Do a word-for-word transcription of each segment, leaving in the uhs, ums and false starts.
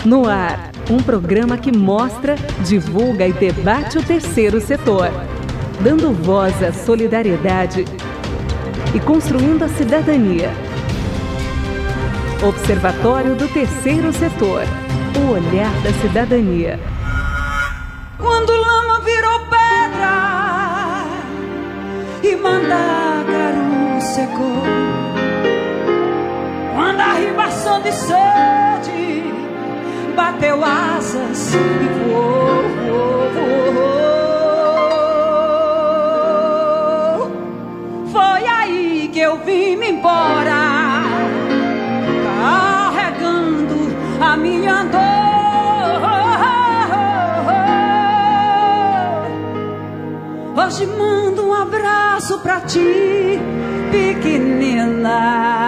No ar, um programa que mostra, divulga e debate o terceiro setor, dando voz à solidariedade e construindo a cidadania. Observatório do Terceiro Setor, o olhar da cidadania. Quando lama virou pedra e mandácaro secou, quando a ribação de sede bateu asas e voou, voou, voou. Foi aí que eu vim-me embora, carregando a minha dor. Hoje mando um abraço pra ti, pequenina.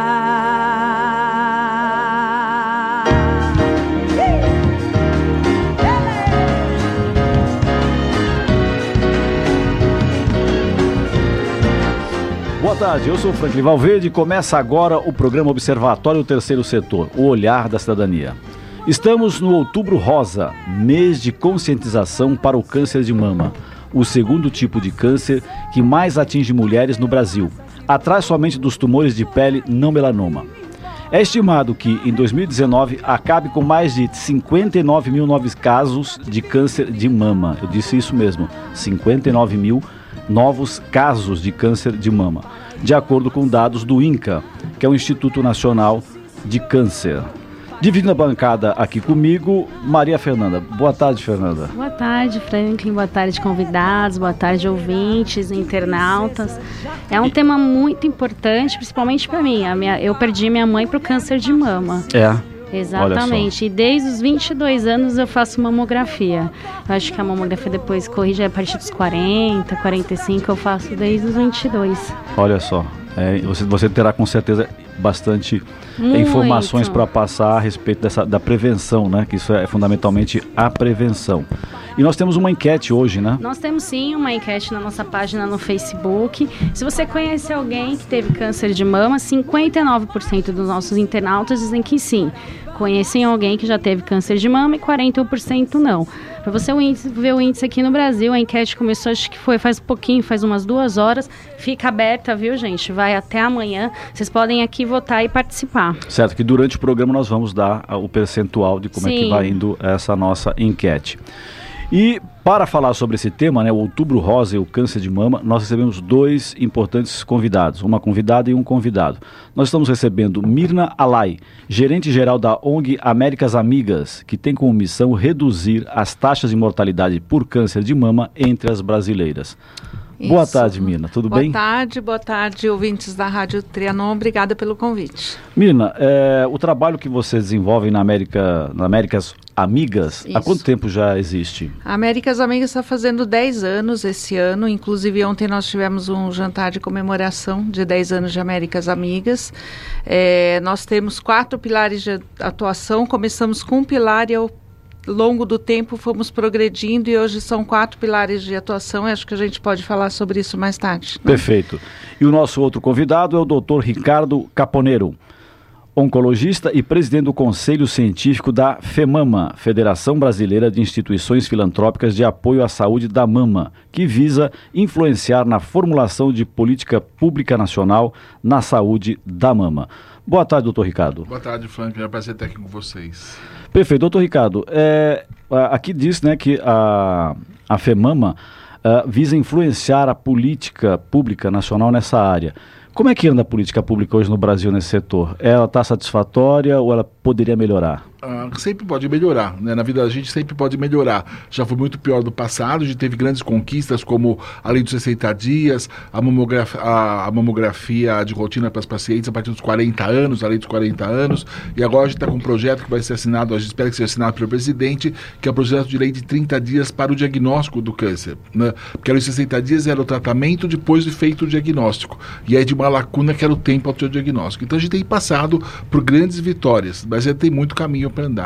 Boa tarde, eu sou Franklin Valverde e começa agora o programa Observatório do Terceiro Setor, o olhar da cidadania. Estamos no Outubro Rosa, mês de conscientização para o câncer de mama, o segundo tipo de câncer que mais atinge mulheres no Brasil, atrás somente dos tumores de pele não melanoma. É estimado que, em dois mil e dezenove, acabe com mais de cinquenta e nove mil novos casos de câncer de mama. Eu disse isso mesmo, cinquenta e nove mil novos casos de câncer de mama, de acordo com dados do INCA, que é o Instituto Nacional de Câncer. Dividindo a bancada aqui comigo, Maria Fernanda. Boa tarde, Fernanda. Boa tarde, Franklin. Boa tarde, convidados. Boa tarde, ouvintes, internautas. É um e... tema muito importante, principalmente para mim. A minha, eu perdi minha mãe para o câncer de mama. É. Exatamente, e desde os vinte e dois anos eu faço mamografia. Eu acho que a mamografia depois corrige a partir dos quarenta, quarenta e cinco, eu faço desde os vinte e dois. Olha só, é, você, você terá com certeza bastante Muito. informações para passar a respeito dessa, da prevenção, né? Que isso é fundamentalmente a prevenção. E nós temos uma enquete hoje, né? Nós temos sim uma enquete na nossa página no Facebook. Se você conhece alguém que teve câncer de mama, cinquenta e nove por cento dos nossos internautas dizem que sim. Conhecem alguém que já teve câncer de mama e quarenta e um por cento não. Para você ver o índice aqui no Brasil, a enquete começou, acho que foi faz um pouquinho, faz umas duas horas. Fica aberta, viu, gente? Vai até amanhã. Vocês podem aqui votar e participar. Certo, que durante o programa nós vamos dar o percentual de como Sim. é que vai indo essa nossa enquete. E para falar sobre esse tema, né, o Outubro Rosa e o câncer de mama, nós recebemos dois importantes convidados, uma convidada e um convidado. Nós estamos recebendo Mirna Alay, gerente-geral da O N G Américas Amigas, que tem como missão reduzir as taxas de mortalidade por câncer de mama entre as brasileiras. Isso. Boa tarde, Mirna, tudo boa bem? Boa tarde, boa tarde, ouvintes da Rádio Trianon, obrigada pelo convite. Mirna, é, o trabalho que você desenvolve na América, na Américas Amigas, Isso. há quanto tempo já existe? A Américas Amigas está fazendo dez anos esse ano, inclusive ontem nós tivemos um jantar de comemoração de dez anos de Américas Amigas. É, nós temos quatro pilares de atuação, começamos com um pilar e ao longo do tempo fomos progredindo e hoje são quatro pilares de atuação. Acho que a gente pode falar sobre isso mais tarde. Né? Perfeito. E o nosso outro convidado é o doutor Ricardo Caponero, oncologista e presidente do Conselho Científico da FEMAMA, Federação Brasileira de Instituições Filantrópicas de Apoio à Saúde da Mama, que visa influenciar na formulação de política pública nacional na saúde da mama. Boa tarde, doutor Ricardo. Boa tarde, Frank. É um prazer estar aqui com vocês. Perfeito. Doutor Ricardo, é, aqui diz, né, que a, a FEMAMA uh, visa influenciar a política pública nacional nessa área. Como é que anda a política pública hoje no Brasil nesse setor? Ela está satisfatória ou ela poderia melhorar? Ah, sempre pode melhorar, né? Na vida da gente sempre pode melhorar. Já foi muito pior do passado, a gente teve grandes conquistas como a lei dos sessenta dias, a mamografia, a, a mamografia de rotina para as pacientes a partir dos quarenta anos, a lei dos quarenta anos, e agora a gente está com um projeto que vai ser assinado, a gente espera que seja assinado pelo presidente, que é o projeto de lei de trinta dias para o diagnóstico do câncer, né? Porque a lei de sessenta dias era o tratamento depois de feito o diagnóstico, e aí de uma lacuna que era o tempo ao seu diagnóstico. Então a gente tem passado por grandes vitórias, mas ainda tem muito caminho para andar.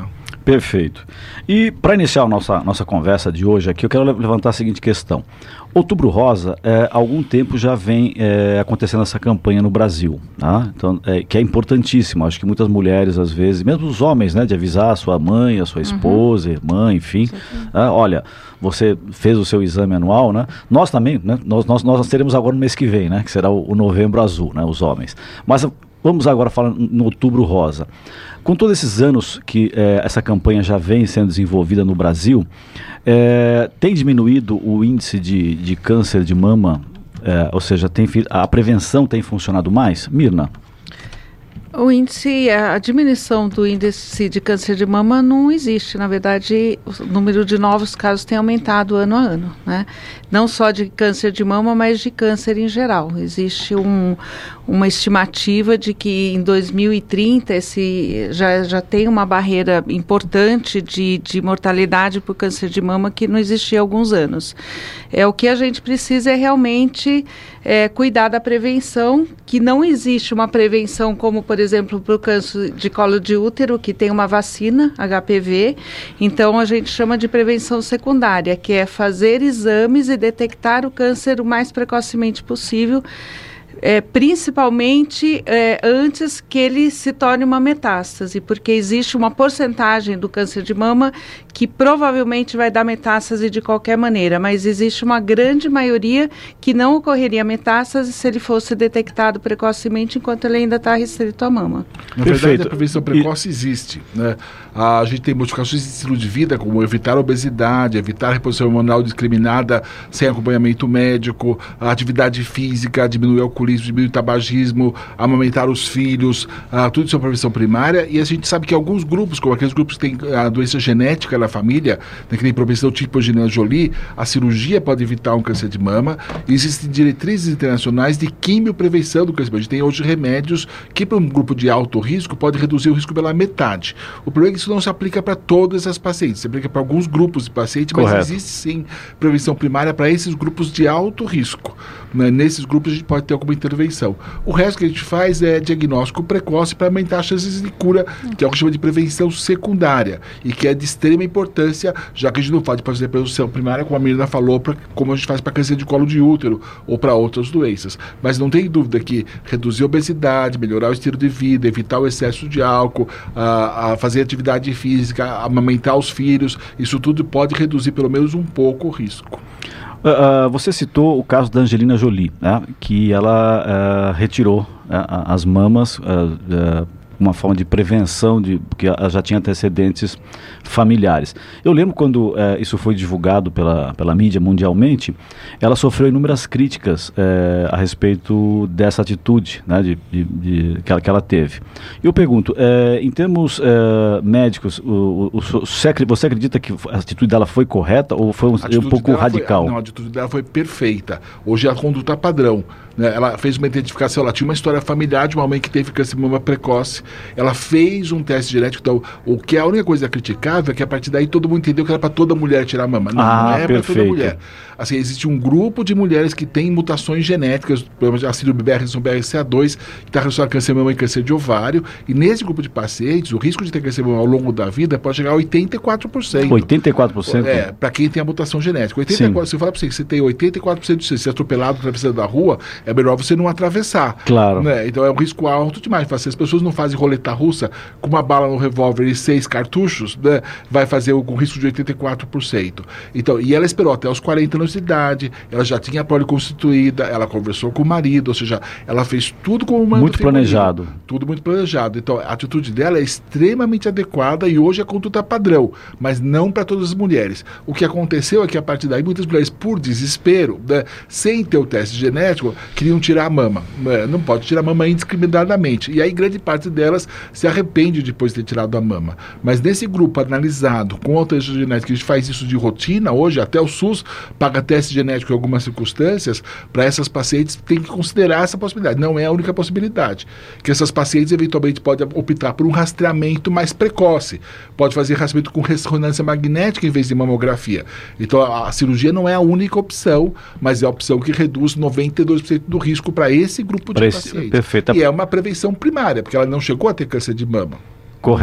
Perfeito. E para iniciar a nossa, nossa conversa de hoje aqui, eu quero levantar a seguinte questão. Outubro Rosa, é, há algum tempo já vem é, acontecendo essa campanha no Brasil, tá? Então, é, que é importantíssimo. Acho que muitas mulheres, às vezes, mesmo os homens, né, de avisar a sua mãe, a sua esposa, uhum. irmã, enfim. Ah, olha, você fez o seu exame anual, né? Nós também, né? Nós, nós, nós teremos agora no mês que vem, né? Que será o, o Novembro Azul, né? Os homens. Mas vamos agora falar no Outubro Rosa. Com todos esses anos que é, essa campanha já vem sendo desenvolvida no Brasil, é, tem diminuído o índice de, de câncer de mama? É, ou seja, tem, a prevenção tem funcionado mais? Mirna? O índice, a diminuição do índice de câncer de mama não existe. Na verdade, o número de novos casos tem aumentado ano a ano, né? Não só de câncer de mama, mas de câncer em geral. Existe um, uma estimativa de que em dois mil e trinta esse, já, já tem uma barreira importante de, de mortalidade por câncer de mama que não existia há alguns anos. É, o que a gente precisa é realmente é, cuidar da prevenção, que não existe uma prevenção como, por exemplo, para o câncer de colo de útero, que tem uma vacina, H P V. Então, a gente chama de prevenção secundária, que é fazer exames e detectar o câncer o mais precocemente possível, é, principalmente é, antes que ele se torne uma metástase, porque existe uma porcentagem do câncer de mama que provavelmente vai dar metástase de qualquer maneira, mas existe uma grande maioria que não ocorreria metástase se ele fosse detectado precocemente enquanto ele ainda está restrito à mama. Na Perfeito. verdade, a prevenção precoce e... existe, né? A gente tem modificações de estilo de vida, como evitar a obesidade, evitar a reposição hormonal discriminada sem acompanhamento médico, a atividade física, diminuir o alcoolismo, diminuir o tabagismo, amamentar os filhos, uh, tudo isso é prevenção primária. E a gente sabe que alguns grupos, como aqueles grupos que têm a doença genética na família, né, que tem propensão tipo Angelina Jolie, a cirurgia pode evitar um câncer de mama. E existem diretrizes internacionais de quimioprevenção do câncer de mama. A gente tem hoje remédios que para um grupo de alto risco pode reduzir o risco pela metade. O problema é que isso não se aplica para todas as pacientes, se aplica para alguns grupos de pacientes, Correto. Mas existe sim prevenção primária para esses grupos de alto risco. Né? Nesses grupos a gente pode ter alguma intervenção. O resto que a gente faz é diagnóstico precoce para aumentar as chances de cura, que é o que chama de prevenção secundária, e que é de extrema importância, já que a gente não pode fazer prevenção primária, como a Mirna falou, pra, como a gente faz para câncer de colo de útero ou para outras doenças. Mas não tem dúvida que reduzir a obesidade, melhorar o estilo de vida, evitar o excesso de álcool, a, a fazer atividade física, amamentar os filhos, isso tudo pode reduzir pelo menos um pouco o risco. Uh, uh, você citou o caso da Angelina Jolie, né, que ela uh, retirou uh, as mamas, uh, uh, uma forma de prevenção, de, porque ela já tinha antecedentes familiares. Eu lembro quando uh, isso foi divulgado pela, pela mídia mundialmente, ela sofreu inúmeras críticas uh, a respeito dessa atitude, né, de, de, de, que, ela, que ela teve. Eu pergunto, uh, em termos uh, médicos, o, o, o, você acredita que a atitude dela foi correta ou foi um, um pouco radical? Foi, não, a atitude dela foi perfeita. Hoje é a conduta padrão. Né? Ela fez uma identificação, ela tinha uma história familiar de uma mãe que teve câncer de mama precoce, ela fez um teste genético, então o que é a única coisa criticável é que a partir daí todo mundo entendeu que era para toda mulher tirar a mama. Não, ah, não é para toda mulher. Assim, existe um grupo de mulheres que tem mutações genéticas, por exemplo, a síndrome B R C A dois, que está relacionada a câncer de mama e câncer de ovário, e nesse grupo de pacientes, o risco de ter câncer de mama ao longo da vida pode chegar a oitenta e quatro por cento. oitenta e quatro por cento? É, para quem tem a mutação genética. oitenta e quatro por cento, se eu falar para você que você tem oitenta e quatro por cento de ser atropelado atravessando da rua, é melhor você não atravessar. Claro. Né? Então é um risco alto demais. Se as pessoas não fazem roleta russa com uma bala no revólver e seis cartuchos, né, vai fazer com risco de oitenta e quatro por cento. Então, e ela esperou até os quarenta anos de idade, ela já tinha a prole constituída, ela conversou com o marido, ou seja, ela fez tudo como uma muito planejado. Tudo muito planejado. Então, a atitude dela é extremamente adequada e hoje é conduta padrão, mas não para todas as mulheres. O que aconteceu é que a partir daí muitas mulheres, por desespero, né, sem ter o teste genético, queriam tirar a mama. Não pode tirar a mama indiscriminadamente. E aí grande parte delas se arrepende depois de ter tirado a mama. Mas nesse grupo analisado com o teste genético, a gente faz isso de rotina hoje, até o SUS paga teste genético em algumas circunstâncias, para essas pacientes tem que considerar essa possibilidade. Não é a única possibilidade. Que essas pacientes eventualmente podem optar por um rastreamento mais precoce. Pode fazer rastreamento com ressonância magnética em vez de mamografia. Então a, a cirurgia não é a única opção, mas é a opção que reduz noventa e dois por cento do risco para esse grupo de pra pacientes. Esse, perfeito. E é uma prevenção primária, porque ela não chegou a ter câncer de mama. Correto.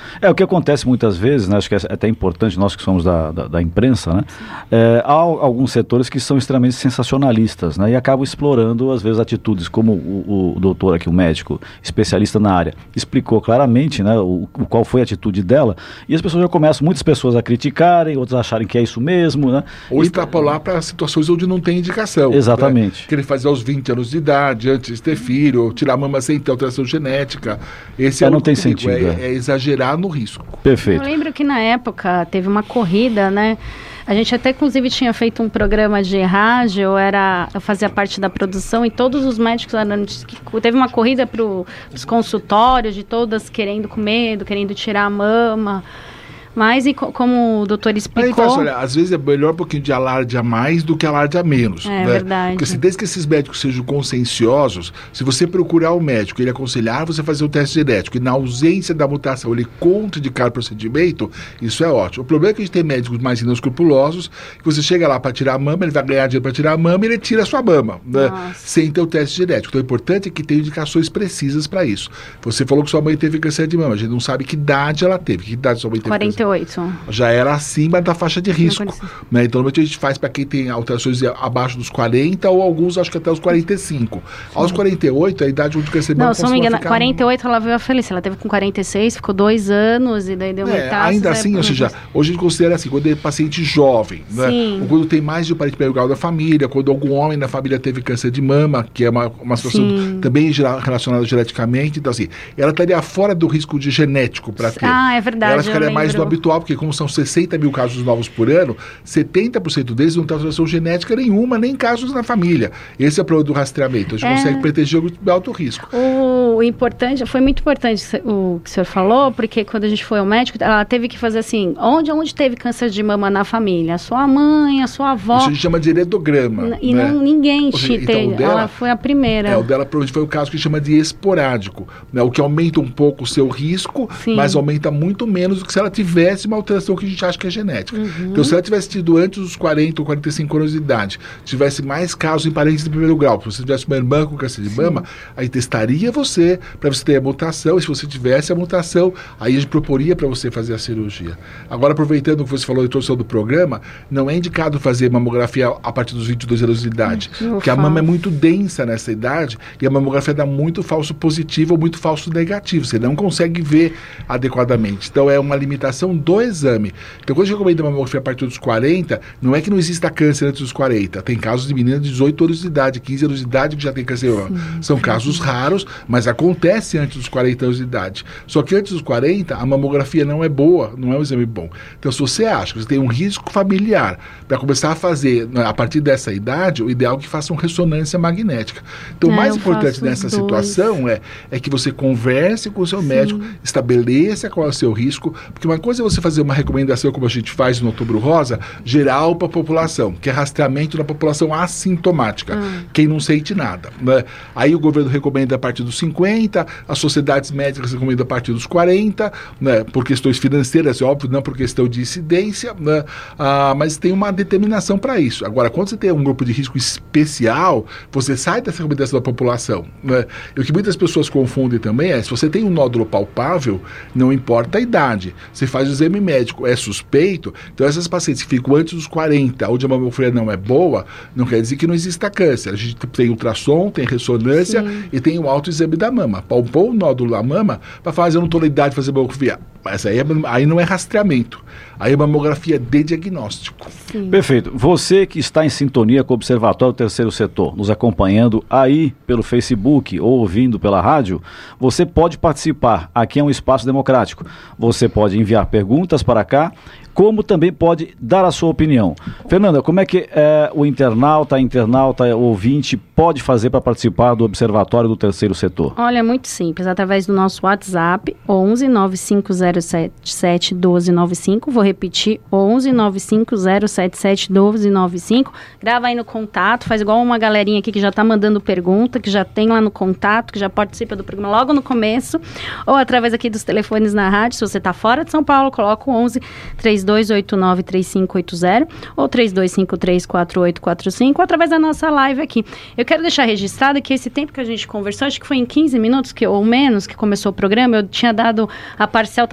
É o que acontece muitas vezes, né? Acho que é até importante, nós que somos da, da, da imprensa, né? É, há alguns setores que são extremamente sensacionalistas, né? E acabam explorando, às vezes, atitudes, como o, o doutor aqui, o médico, especialista na área, explicou claramente, né? O, o qual foi a atitude dela, e as pessoas já começam, muitas pessoas a criticarem, outras acharem que é isso mesmo, né? Ou e, extrapolar para situações onde não tem indicação. Exatamente. Né? Querer fazer aos vinte anos de idade, antes de ter filho, ou tirar a mama sem ter alteração genética. Esse é, é não o tem perigo, sentido. É, é exagerar no risco. Perfeito. Eu lembro que na época teve uma corrida, né? A gente até, inclusive, tinha feito um programa de rádio, eu, era, eu fazia parte da produção e todos os médicos eram... Teve uma corrida para os consultórios, de todas querendo com medo, querendo tirar a mama... Mas, e co como o doutor explicou... Fácil, olha, às vezes é melhor um pouquinho de alarde a mais do que alarde a menos. É né? verdade. Porque se, desde que esses médicos sejam conscienciosos, se você procurar o médico e ele aconselhar você fazer o teste genético e na ausência da mutação ele contraindicar o procedimento, isso é ótimo. O problema é que a gente tem médicos mais inescrupulosos, que você chega lá para tirar a mama, ele vai ganhar dinheiro para tirar a mama e ele tira a sua mama, né? Sem ter o teste genético. Então, o importante é que tenha indicações precisas para isso. Você falou que sua mãe teve câncer de mama, a gente não sabe que idade ela teve. Que idade sua mãe teve? quarenta e oito. Já era acima da faixa de risco, né? Então, normalmente a gente faz para quem tem alterações abaixo dos quarenta ou alguns, acho que até os quarenta e cinco. Sim. Aos quarenta e oito, a idade onde o câncer de mama... Não, se não me engano, ficar... quarenta e oito ela veio a falecer. Ela teve com quarenta e seis, ficou dois anos e daí deu é, metástase. Ainda assim, ou seja, hoje a gente considera assim, quando é paciente jovem, né? Ou quando tem mais de um parente primeiro grau da família, quando algum homem na família teve câncer de mama, que é uma, uma situação Sim. também relacionada geneticamente, então assim, ela estaria fora do risco de genético para ter. Ah, é verdade. Ela ficaria mais do habitual, porque como são sessenta mil casos novos por ano, setenta por cento deles não tem alteração genética nenhuma, nem casos na família. Esse é o problema do rastreamento. A gente é. consegue proteger o de alto risco. O, o importante, foi muito importante o que o senhor falou, porque quando a gente foi ao médico, ela teve que fazer assim, onde, onde teve câncer de mama na família? A sua mãe, a sua avó. Isso a gente chama de heredograma. E né? não, ninguém seja, teve. Então, dela, ela foi a primeira. É, o dela provavelmente foi o caso que chama de esporádico, né? O que aumenta um pouco o seu risco, Sim. mas aumenta muito menos do que se ela tivesse uma alteração que a gente acha que é genética. Uhum. Então, se ela tivesse tido antes dos quarenta ou quarenta e cinco anos de idade, tivesse mais casos em parentes de primeiro grau, se você tivesse uma irmã com câncer de Sim. mama, aí testaria você para você ter a mutação, e se você tivesse a mutação, aí a gente proporia para você fazer a cirurgia. Agora, aproveitando o que você falou na introdução do programa, não é indicado fazer mamografia a partir dos vinte e dois anos de idade, uhum. porque a mama é muito densa nessa idade e a mamografia dá muito falso positivo ou muito falso negativo, você não consegue ver adequadamente. Então, é uma limitação do exame. Então, quando a gente recomenda a mamografia a partir dos quarenta, não é que não exista câncer antes dos quarenta. Tem casos de meninas de dezoito anos de idade, quinze anos de idade que já tem câncer. Sim, São sim. casos raros, mas acontece antes dos quarenta anos de idade. Só que antes dos quarenta, a mamografia não é boa, não é um exame bom. Então, se você acha que você tem um risco familiar para começar a fazer, a partir dessa idade, o ideal é que façam ressonância magnética. Então, o é, mais importante nessa situação é, é que você converse com o seu sim. médico, estabeleça qual é o seu risco, porque uma coisa é você fazer uma recomendação, como a gente faz no Outubro Rosa, geral para a população, que é rastreamento na população assintomática, hum. quem não sente nada, né? Aí o governo recomenda a partir dos cinquenta, as sociedades médicas recomendam a partir dos quarenta, né? Por questões financeiras, é óbvio, não por questão de incidência, né? Ah, mas tem uma determinação para isso. Agora, quando você tem um grupo de risco especial, você sai dessa recomendação da população, né? E o que muitas pessoas confundem também é, se você tem um nódulo palpável, não importa a idade, você faz o exame médico, é suspeito, então essas pacientes que ficam antes dos quarenta, onde a mamografia não é boa, não quer dizer que não exista câncer. A gente tem ultrassom, tem ressonância Sim. e tem o autoexame da mama. Palpou o nódulo da mama para fazer, eu não estou na idade de fazer mamografia. Mas aí, é, aí não é rastreamento. Aí é mamografia de diagnóstico. Sim. Perfeito. Você que está em sintonia com o Observatório Terceiro Setor, nos acompanhando aí pelo Facebook ou ouvindo pela rádio, você pode participar. Aqui é um espaço democrático. Você pode enviar perguntas para cá, como também pode dar a sua opinião. Fernanda, como é que é, o internauta, a internauta, o ouvinte pode fazer para participar do Observatório do Terceiro Setor? Olha, muito simples, através do nosso WhatsApp, onze nove cinco zero sete sete um dois nove cinco, vou repetir, onze nove cinco zero sete sete um dois nove cinco, grava aí no contato, faz igual uma galerinha aqui que já está mandando pergunta, que já tem lá no contato, que já participa do programa logo no começo, ou através aqui dos telefones na rádio, se você está fora de São Paulo, coloca o onze três dois oito nove três cinco oito zero ou três dois cinco três quatro oito quatro cinco, ou através da nossa live aqui. Eu quero deixar registrado que esse tempo que a gente conversou, acho que foi em quinze minutos que, ou menos que começou o programa, eu tinha dado a parcial, estava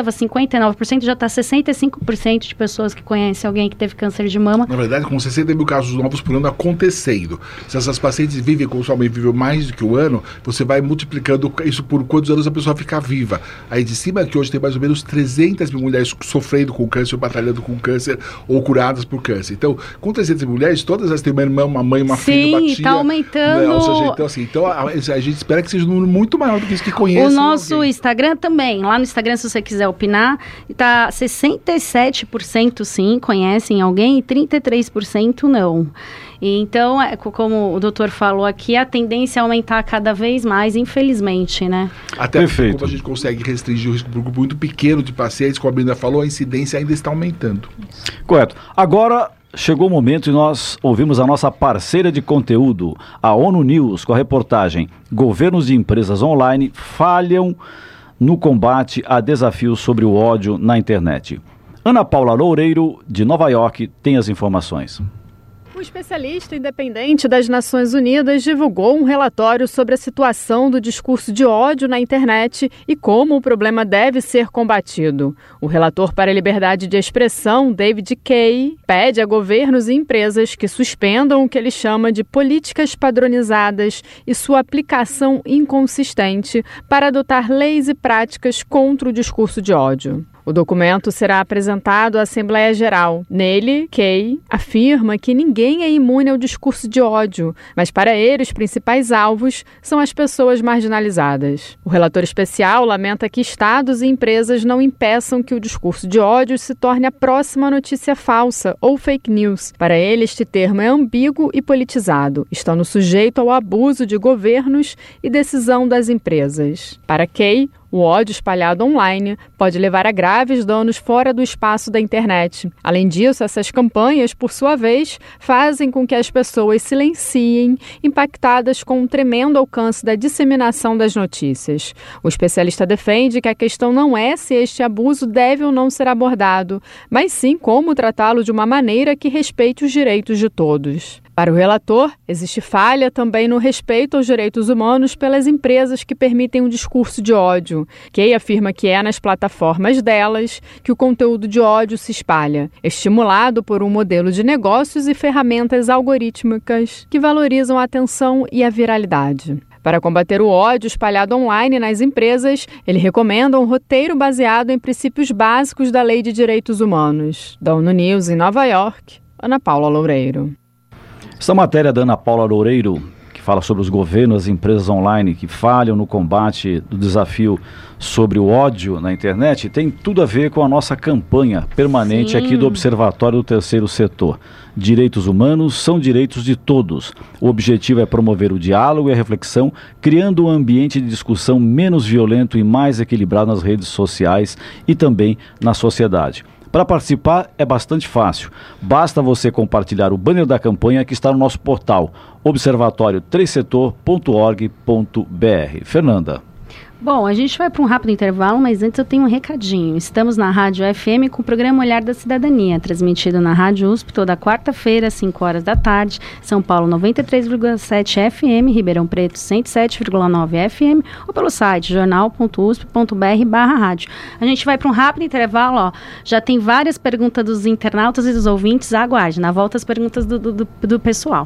estava cinquenta e nove por cento, já está sessenta e cinco por cento de pessoas que conhecem alguém que teve câncer de mama. Na verdade, com sessenta mil casos novos por ano acontecendo, se essas pacientes vivem, como sua mãe viveu mais do que um ano, você vai multiplicando isso por quantos anos a pessoa fica viva. Aí de cima que hoje tem mais ou menos trezentas mil mulheres sofrendo com câncer, batalhando com câncer ou curadas por câncer. Então, com trezentas mil mulheres, todas elas têm uma irmã, uma mãe, uma Sim, filha, uma tia. Sim, está aumentando. Né? Ou seja, então, assim, então a, a gente espera que seja um número muito maior do que isso que conhece. O nosso alguém. Instagram também. Lá no Instagram, se você quiser opinar, está sessenta e sete por cento sim, conhecem alguém e trinta e três por cento não. E então, é, como o doutor falou aqui, a tendência é aumentar cada vez mais, infelizmente, né? Até Perfeito. Como a gente consegue restringir o risco para um grupo muito pequeno de pacientes, como a Brenda falou, a incidência ainda está aumentando. Correto. Agora chegou o momento e nós ouvimos a nossa parceira de conteúdo, a ONU News, com a reportagem Governos e empresas online falham no combate a desafios sobre o ódio na internet. Ana Paula Loureiro, de Nova York, tem as informações. O especialista independente das Nações Unidas divulgou um relatório sobre a situação do discurso de ódio na internet e como o problema deve ser combatido. O relator para a liberdade de expressão, David Kaye, pede a governos e empresas que suspendam o que ele chama de políticas padronizadas e sua aplicação inconsistente para adotar leis e práticas contra o discurso de ódio. O documento será apresentado à Assembleia Geral. Nele, Kaye afirma que ninguém é imune ao discurso de ódio, mas para ele os principais alvos são as pessoas marginalizadas. O relator especial lamenta que estados e empresas não impeçam que o discurso de ódio se torne a próxima notícia falsa ou fake news. Para ele, este termo é ambíguo e politizado, estando sujeito ao abuso de governos e decisão das empresas. Para Kaye, o ódio espalhado online pode levar a graves danos fora do espaço da internet. Além disso, essas campanhas, por sua vez, fazem com que as pessoas silenciem, impactadas com um tremendo alcance da disseminação das notícias. O especialista defende que a questão não é se este abuso deve ou não ser abordado, mas sim como tratá-lo de uma maneira que respeite os direitos de todos. Para o relator, existe falha também no respeito aos direitos humanos pelas empresas que permitem um discurso de ódio. Kaye afirma que é nas plataformas delas que o conteúdo de ódio se espalha, estimulado por um modelo de negócios e ferramentas algorítmicas que valorizam a atenção e a viralidade. Para combater o ódio espalhado online nas empresas, ele recomenda um roteiro baseado em princípios básicos da Lei de Direitos Humanos. Da ONU News em Nova York, Ana Paula Loureiro. Essa matéria da Ana Paula Loureiro, que fala sobre os governos, as empresas online que falham no combate do desafio sobre o ódio na internet, tem tudo a ver com a nossa campanha permanente Sim. aqui do Observatório do Terceiro Setor. Direitos humanos são direitos de todos. O objetivo é promover o diálogo e a reflexão, criando um ambiente de discussão menos violento e mais equilibrado nas redes sociais e também na sociedade. Para participar é bastante fácil. Basta você compartilhar o banner da campanha que está no nosso portal observatório três setor ponto org ponto br. Fernanda. Bom, a gente vai para um rápido intervalo, mas antes eu tenho um recadinho. Estamos na Rádio F M com o programa Olhar da Cidadania, transmitido na Rádio U S P toda quarta-feira, às cinco horas da tarde, São Paulo noventa e três vírgula sete F M, Ribeirão Preto cento e sete vírgula nove F M, ou pelo site jornal ponto usp ponto br barra rádio. A gente vai para um rápido intervalo, ó. Já tem várias perguntas dos internautas e dos ouvintes, aguarde. Na volta as perguntas do, do, do pessoal.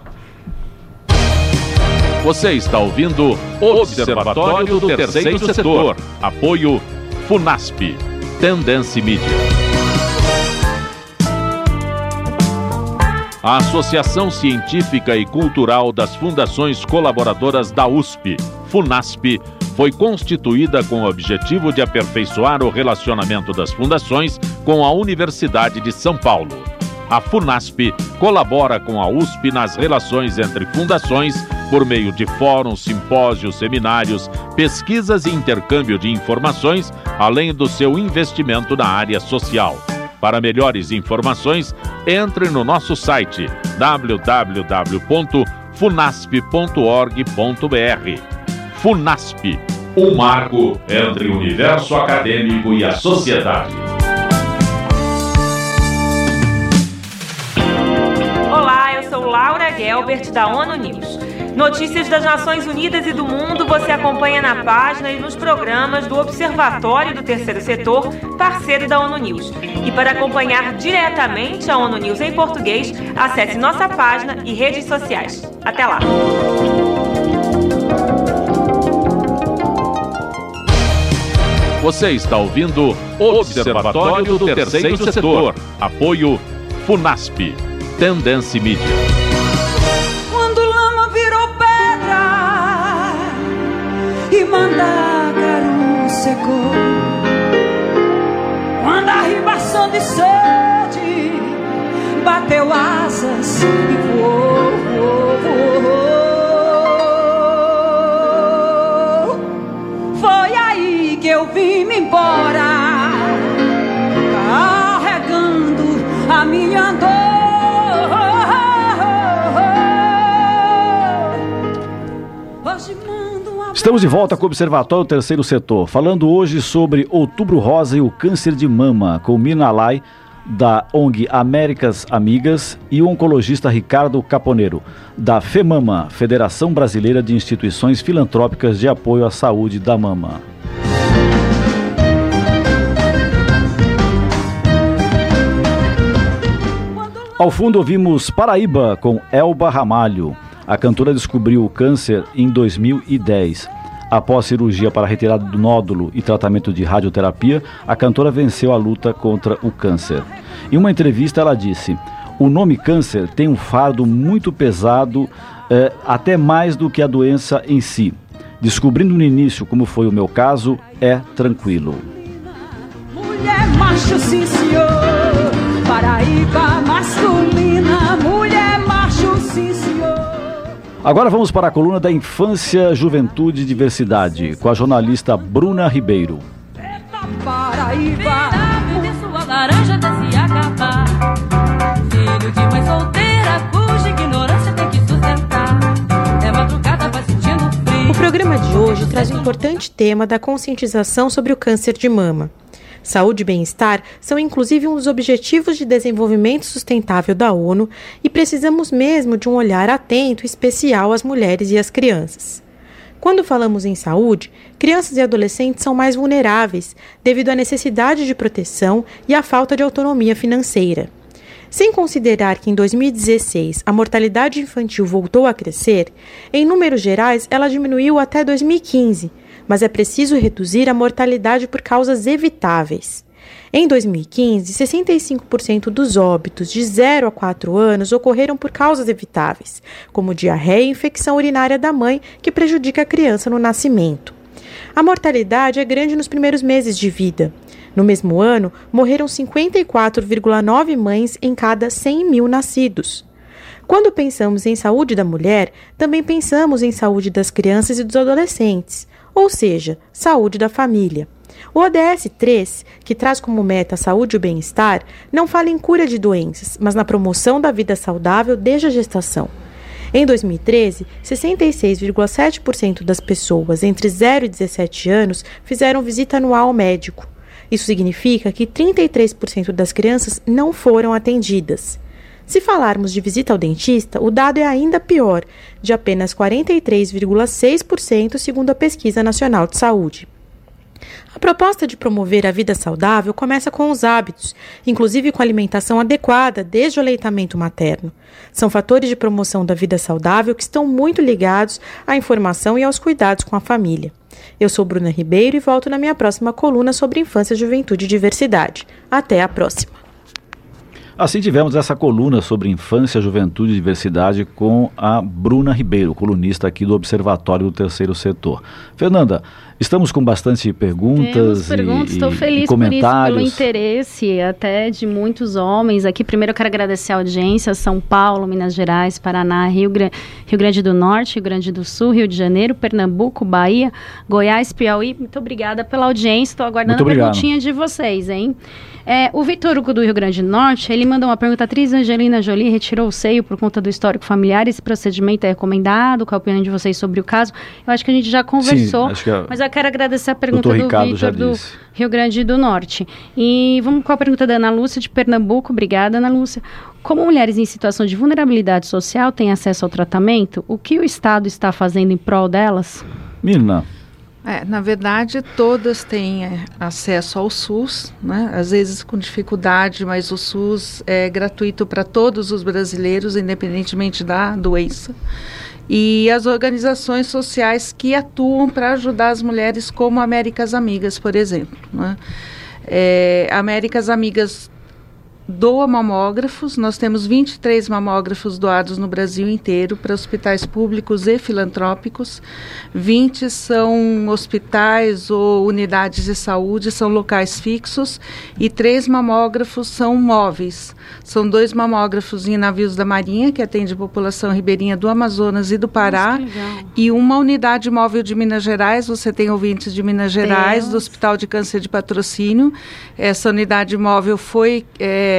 Você está ouvindo o Observatório do Terceiro Setor. Apoio FUNASP. Tendência Mídia. A Associação Científica e Cultural das Fundações Colaboradoras da U S P, FUNASP, foi constituída com o objetivo de aperfeiçoar o relacionamento das fundações com a Universidade de São Paulo. A FUNASP colabora com a U S P nas relações entre fundações por meio de fóruns, simpósios, seminários, pesquisas e intercâmbio de informações, além do seu investimento na área social. Para melhores informações, entre no nosso site w w w ponto funasp ponto org ponto br. FUNASP, um marco entre o universo acadêmico e a sociedade. Olá, eu sou Laura Gelbert, da ONU News. Notícias das Nações Unidas e do mundo você acompanha na página e nos programas do Observatório do Terceiro Setor, parceiro da ONU News. E para acompanhar diretamente a ONU News em português, acesse nossa página e redes sociais. Até lá! Você está ouvindo o Observatório do Terceiro Setor. Apoio Funasp. Tendência Mídia. Quando lama virou pedra e mandácaro secou, quando a ribação de sede bateu asas e voou, voou, voou, foi aí que eu vim-me embora, carregando a minha dor. Estamos de volta com o Observatório Terceiro Setor, falando hoje sobre Outubro Rosa e o câncer de mama, com Mirna Lai, da O N G Américas Amigas, e o oncologista Ricardo Caponeiro, da FEMAMA, Federação Brasileira de Instituições Filantrópicas de Apoio à Saúde da Mama. Ao fundo ouvimos Paraíba, com Elba Ramalho. A cantora descobriu o câncer em dois mil e dez. Após cirurgia para retirada do nódulo e tratamento de radioterapia, a cantora venceu a luta contra o câncer. Em uma entrevista ela disse: "O nome câncer tem um fardo muito pesado, é, até mais do que a doença em si. Descobrindo no início, como foi o meu caso, é tranquilo." Mulher macho, sim senhor, Paraíba masculina, mulher macho, sim senhor. Agora vamos para a coluna da Infância, Juventude e Diversidade, com a jornalista Bruna Ribeiro. Eita Paraíba, sua laranja desse acabar. Filho de mãe solteira, cuja ignorância tem que sustentar. É madrugada, vai sentindo frio. O programa de hoje traz um importante tema da conscientização sobre o câncer de mama. Saúde e bem-estar são inclusive um dos Objetivos de Desenvolvimento Sustentável da ONU e precisamos mesmo de um olhar atento e especial às mulheres e às crianças. Quando falamos em saúde, crianças e adolescentes são mais vulneráveis devido à necessidade de proteção e à falta de autonomia financeira. Sem considerar que em dois mil e dezesseis a mortalidade infantil voltou a crescer, em números gerais ela diminuiu até dois mil e quinze, mas é preciso reduzir a mortalidade por causas evitáveis. Em dois mil e quinze, sessenta e cinco por cento dos óbitos de zero a quatro anos ocorreram por causas evitáveis, como diarreia e infecção urinária da mãe, que prejudica a criança no nascimento. A mortalidade é grande nos primeiros meses de vida. No mesmo ano, morreram cinquenta e quatro vírgula nove mães em cada cem mil nascidos. Quando pensamos em saúde da mulher, também pensamos em saúde das crianças e dos adolescentes, ou seja, saúde da família. O O D S três, que traz como meta a saúde e o bem-estar, não fala em cura de doenças, mas na promoção da vida saudável desde a gestação. Em dois mil e treze, sessenta e seis vírgula sete por cento das pessoas entre zero e dezessete anos fizeram visita anual ao médico. Isso significa que trinta e três por cento das crianças não foram atendidas. Se falarmos de visita ao dentista, o dado é ainda pior, de apenas quarenta e três vírgula seis por cento, segundo a Pesquisa Nacional de Saúde. A proposta de promover a vida saudável começa com os hábitos, inclusive com alimentação adequada desde o aleitamento materno. São fatores de promoção da vida saudável que estão muito ligados à informação e aos cuidados com a família. Eu sou Bruna Ribeiro e volto na minha próxima coluna sobre infância, juventude e diversidade. Até a próxima! Assim tivemos essa coluna sobre infância, juventude e diversidade com a Bruna Ribeiro, colunista aqui do Observatório do Terceiro Setor. Fernanda, estamos com bastante perguntas, perguntas e, estou feliz e comentários. Por isso, pelo interesse até de muitos homens aqui. Primeiro eu quero agradecer a audiência, São Paulo, Minas Gerais, Paraná, Rio, Gra- Rio Grande do Norte, Rio Grande do Sul, Rio de Janeiro, Pernambuco, Bahia, Goiás, Piauí. Muito obrigada pela audiência, estou aguardando a perguntinha de vocês, hein? É, o Vitor Hugo do Rio Grande do Norte, ele mandou uma pergunta: a atriz Angelina Jolie retirou o seio por conta do histórico familiar, esse procedimento é recomendado? Qual a opinião de vocês sobre o caso? Eu acho que a gente já conversou, Sim, acho que é... mas já quero agradecer a pergunta Doutor do Ricardo já Vitor do disse. Rio Grande do Norte. E vamos com a pergunta da Ana Lúcia de Pernambuco. Obrigada, Ana Lúcia. Como mulheres em situação de vulnerabilidade social têm acesso ao tratamento, o que o Estado está fazendo em prol delas? Mirna. É, na verdade, todas têm é, acesso ao SUS, né? Às vezes com dificuldade, mas o SUS é gratuito para todos os brasileiros, independentemente da doença. E as organizações sociais que atuam para ajudar as mulheres, como Américas Amigas, por exemplo, né? É, Américas Amigas doa mamógrafos, nós temos vinte e três mamógrafos doados no Brasil inteiro para hospitais públicos e filantrópicos, vinte são hospitais ou unidades de saúde, são locais fixos, e três mamógrafos são móveis. São dois mamógrafos em navios da Marinha, que atende a população ribeirinha do Amazonas e do Pará, e uma unidade móvel de Minas Gerais, você tem ouvintes de Minas Gerais, Deus. Do Hospital de Câncer de Patrocínio. Essa unidade móvel foi... É,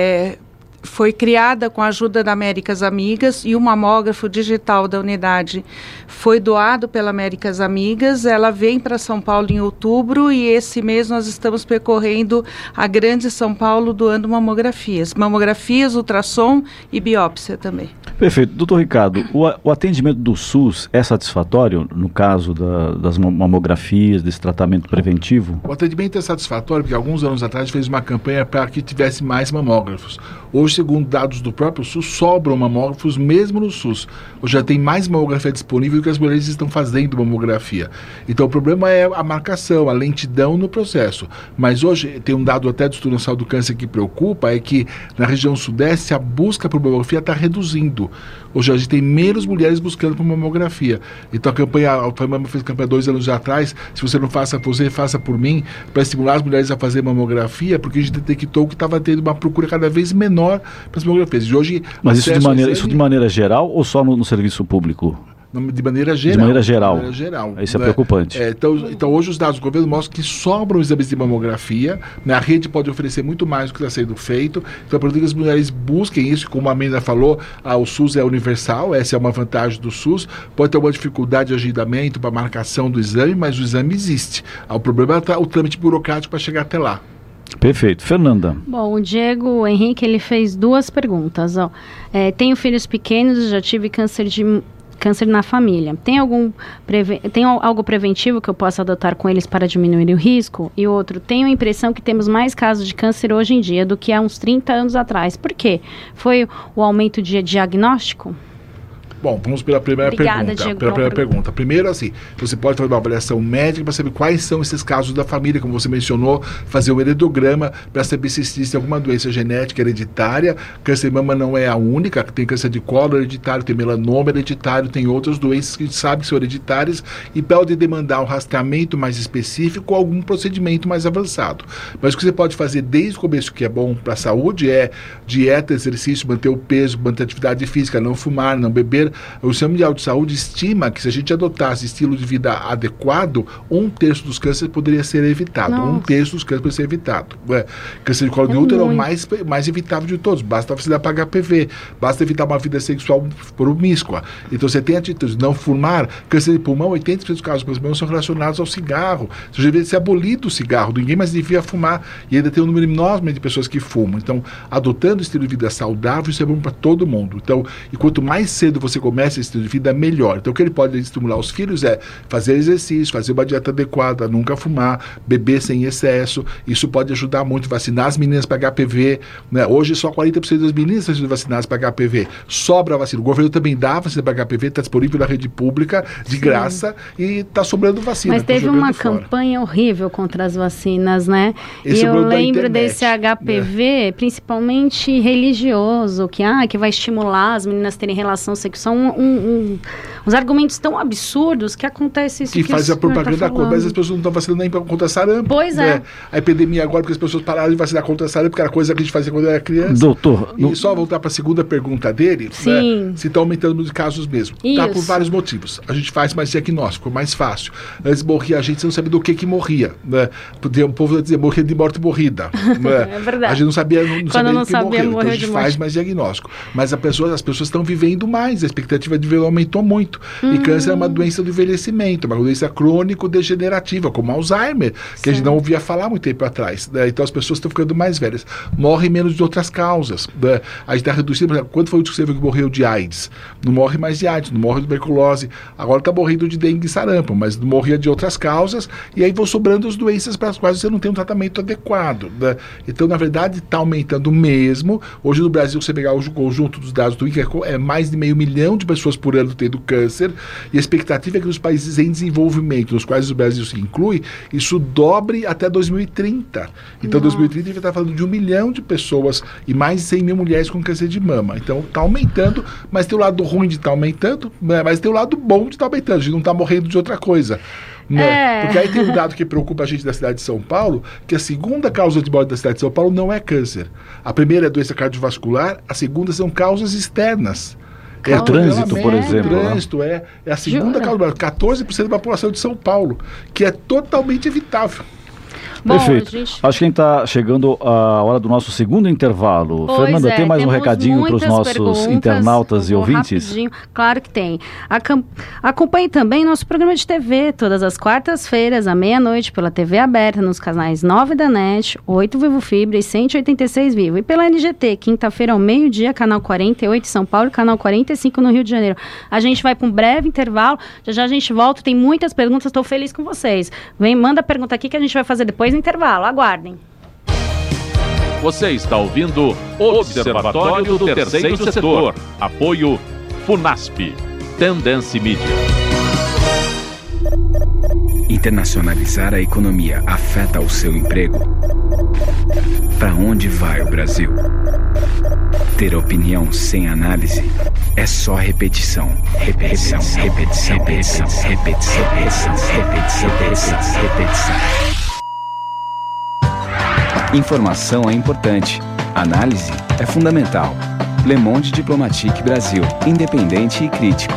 foi criada com a ajuda da Américas Amigas, e o mamógrafo digital da unidade foi doado pela Américas Amigas. Ela vem para São Paulo em outubro, e esse mês nós estamos percorrendo a grande São Paulo doando mamografias. Mamografias, ultrassom e biópsia também. Perfeito. Doutor Ricardo, o, o atendimento do SUS é satisfatório no caso da, das mamografias, desse tratamento preventivo? O atendimento é satisfatório porque alguns anos atrás a gente fez uma campanha para que tivesse mais mamógrafos. Hoje, segundo dados do próprio SUS, sobram mamógrafos mesmo no SUS. Hoje já tem mais mamografia disponível do que as mulheres estão fazendo mamografia. Então o problema é a marcação, a lentidão no processo. Mas hoje tem um dado até do Estudo Nacional do Câncer que preocupa, é que na região sudeste a busca por mamografia está reduzindo. Hoje a gente tem menos mulheres buscando por mamografia. Então a campanha, a Alfamama fez campanha dois anos atrás, se você não faça por você, faça por mim, para estimular as mulheres a fazer mamografia, porque a gente detectou que estava tendo uma procura cada vez menor para as mamografias. E hoje, mas isso de, maneira, isso de maneira geral ou só no, no serviço público? De maneira geral. De maneira geral. De maneira geral. Isso é, né? preocupante. É, então, então, hoje os dados do governo mostram que sobram exames de mamografia, né? A rede pode oferecer muito mais do que está sendo feito. Então, é importante que as mulheres busquem isso, como a Amanda falou, ah, o SUS é universal, essa é uma vantagem do SUS. Pode ter alguma dificuldade de agendamento para marcação do exame, mas o exame existe. Ah, o problema é o trâmite burocrático para chegar até lá. Perfeito. Fernanda. Bom, o Diego Henrique, ele fez duas perguntas. Ó. É, tenho filhos pequenos, já tive câncer de... câncer na família. Tem algum preve... tem algo preventivo que eu possa adotar com eles para diminuir o risco? E outro, tenho a impressão que temos mais casos de câncer hoje em dia do que há uns trinta anos atrás. Por quê? Foi o aumento de diagnóstico? Bom, vamos pela primeira Obrigada, pergunta. Diego, pela primeira pergunta. pergunta. Primeiro, assim, você pode fazer uma avaliação médica para saber quais são esses casos da família, como você mencionou, fazer um heredograma para saber se existe alguma doença genética hereditária. Câncer de mama não é a única, tem câncer de colo hereditário, tem melanoma hereditário, tem outras doenças que a gente sabe que são hereditárias e pode demandar um rastreamento mais específico ou algum procedimento mais avançado. Mas o que você pode fazer desde o começo, que é bom para a saúde, é dieta, exercício, manter o peso, manter a atividade física, não fumar, não beber. O Sistema Mundial de Saúde estima que se a gente adotasse estilo de vida adequado, um terço dos cânceres poderia ser evitado. Nossa. Um terço dos cânceres poderia ser evitado. É, câncer de colo de útero é o mais, mais evitável de todos. Basta você dar para H P V, basta evitar uma vida sexual promíscua. Então você tem atitudes, não fumar. Câncer de pulmão, oitenta por cento dos casos de câncer de pulmão são relacionados ao cigarro. Você deveria ser abolido o cigarro, ninguém mais devia fumar. E ainda tem um número enorme de pessoas que fumam. Então, adotando estilo de vida saudável, isso é bom para todo mundo. Então, e quanto mais cedo você começa esse estilo de vida, melhor. Então o que ele pode estimular os filhos é fazer exercício, fazer uma dieta adequada, nunca fumar, beber sem excesso. Isso pode ajudar muito, vacinar as meninas para H P V, né? Hoje só quarenta por cento das meninas estão sendo vacinadas para H P V. Sobra a vacina. O governo também dá vacina para H P V, está disponível na rede pública de Sim. graça e está sobrando vacina. Mas teve uma fora. campanha horrível contra as vacinas, né? Esse e eu lembro internet, desse H P V, né? Principalmente religioso, que, ah, que vai estimular as meninas a terem relação sexual. Um, um, um, uns argumentos tão absurdos que acontece isso que, que faz a propaganda tá contra, mas as pessoas não estão vacinando nem contra sarampo. Pois é. Né? A epidemia agora, porque as pessoas pararam de vacinar contra sarampo, porque era coisa que a gente fazia quando era criança. Doutor. E no... só voltar para a segunda pergunta dele, Sim. Né? Se está aumentando os casos mesmo. Isso. Tá por vários motivos. A gente faz mais diagnóstico, mais fácil. Antes morria a gente, você não sabia do que que morria. Né? O povo dizia, morria de morte morrida. Né? É verdade. A gente não sabia, não, não quando sabia não do que sabia morreu. Então a morrer gente de faz morte. mais diagnóstico. Mas a pessoa, as pessoas estão vivendo mais. expectativa de vida aumentou muito. Uhum. E câncer é uma doença do envelhecimento, uma doença crônico-degenerativa, como Alzheimer, que Sim. a gente não ouvia falar muito tempo atrás. Né? Então as pessoas estão ficando mais velhas. Morrem menos de outras causas. Né? A gente está reduzindo, por exemplo, quando foi o que você viu que morreu de AIDS? Não morre mais de AIDS, não morre de tuberculose. Agora está morrendo de dengue e sarampo, mas não morria de outras causas, e aí vão sobrando as doenças para as quais você não tem um tratamento adequado. Né? Então, na verdade, está aumentando mesmo. Hoje no Brasil, você pegar o conjunto dos dados do I N C E, é mais de meio milhão de pessoas por ano tendo câncer, e a expectativa é que nos países em desenvolvimento, nos quais o Brasil se inclui, isso dobre até dois mil e trinta. Então, Nossa. dois mil e trinta a gente está falando de um milhão de pessoas e mais de cem mil mulheres com câncer de mama. Então, está aumentando, mas tem o lado ruim de estar tá aumentando, mas tem o lado bom de estar tá aumentando. A gente não está morrendo de outra coisa. Né? É. Porque aí tem um dado que preocupa a gente da cidade de São Paulo, que a segunda causa de morte da cidade de São Paulo não é câncer. A primeira é doença cardiovascular, a segunda são causas externas. É o trânsito, por exemplo. O trânsito é, é a segunda Jura? causa, quatorze por cento da população de São Paulo, que é totalmente evitável. Bom, Perfeito. Gente... Acho que a gente está chegando à hora do nosso segundo intervalo. Pois Fernanda, é, tem mais um recadinho para os nossos internautas e ouvintes? Rapidinho. Claro que tem. Acam... Acompanhe também nosso programa de T V, todas as quartas-feiras, à meia-noite, pela T V aberta, nos canais nove da NET, oito Vivo Fibra e cento e oitenta e seis Vivo. E pela N G T, quinta-feira ao meio-dia, canal quarenta e oito em São Paulo e canal quarenta e cinco no Rio de Janeiro. A gente vai para um breve intervalo, já já a gente volta, tem muitas perguntas, estou feliz com vocês. Vem, manda a pergunta aqui que a gente vai fazer depois no intervalo, aguardem. Você está ouvindo o Observatório do Terceiro Setor. Apoio Funasp, Tendência Mídia. Internacionalizar a economia afeta o seu emprego? Para onde vai o Brasil? Ter opinião sem análise é só repetição, repetição, repetição, repetição, repetição, repetição, repetição, repetição, repetição. Informação é importante. Análise é fundamental. Le Monde Diplomatique Brasil. Independente e crítico.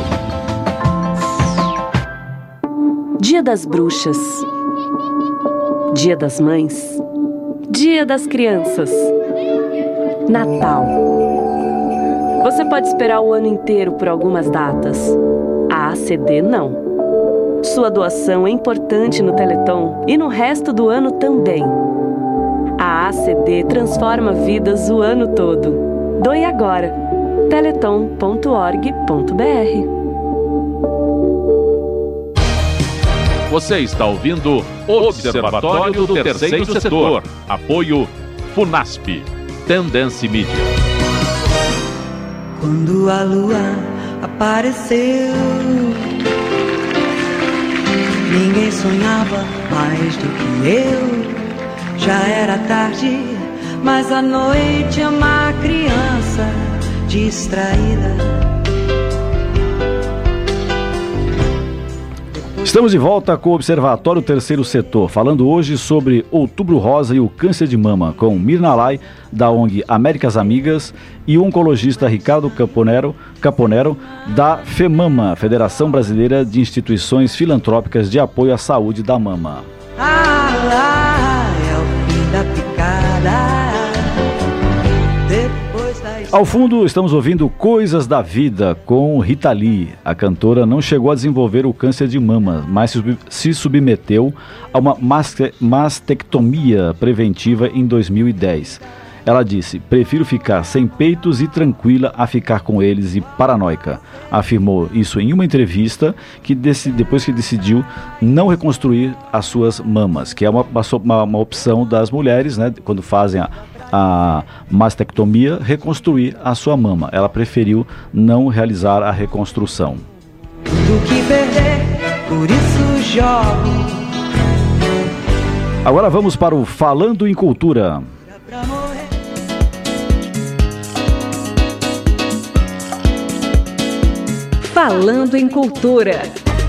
Dia das Bruxas. Dia das Mães. Dia das Crianças. Natal. Você pode esperar o ano inteiro por algumas datas. A A C D não. Sua doação é importante no Teleton e no resto do ano também. A A C D transforma vidas o ano todo. Doe agora. teleton ponto org ponto br. Você está ouvindo o Observatório do Terceiro Setor. Apoio Funasp, Tendência Mídia. Quando a lua apareceu, ninguém sonhava mais do que eu. Já era tarde, mas à noite é uma criança distraída. Estamos de volta com o Observatório Terceiro Setor, falando hoje sobre Outubro Rosa e o câncer de mama, com Mirna Lai, da O N G Américas Amigas, e o oncologista Ricardo Caponero, Caponero, da FEMAMA, Federação Brasileira de Instituições Filantrópicas de Apoio à Saúde da Mama. Ah, lá, é o fim da picada. Ao fundo, estamos ouvindo Coisas da Vida com Rita Lee. A cantora não chegou a desenvolver o câncer de mama, mas se submeteu a uma mastectomia preventiva em dois mil e dez. Ela disse: prefiro ficar sem peitos e tranquila a ficar com eles e paranoica. Afirmou isso em uma entrevista que depois que decidiu não reconstruir as suas mamas, que é uma, uma, uma opção das mulheres, né, quando fazem a a mastectomia, reconstruir a sua mama. Ela preferiu não realizar a reconstrução. Do que perder, por isso jogo. Agora vamos para o Falando em Cultura. Falando em Cultura.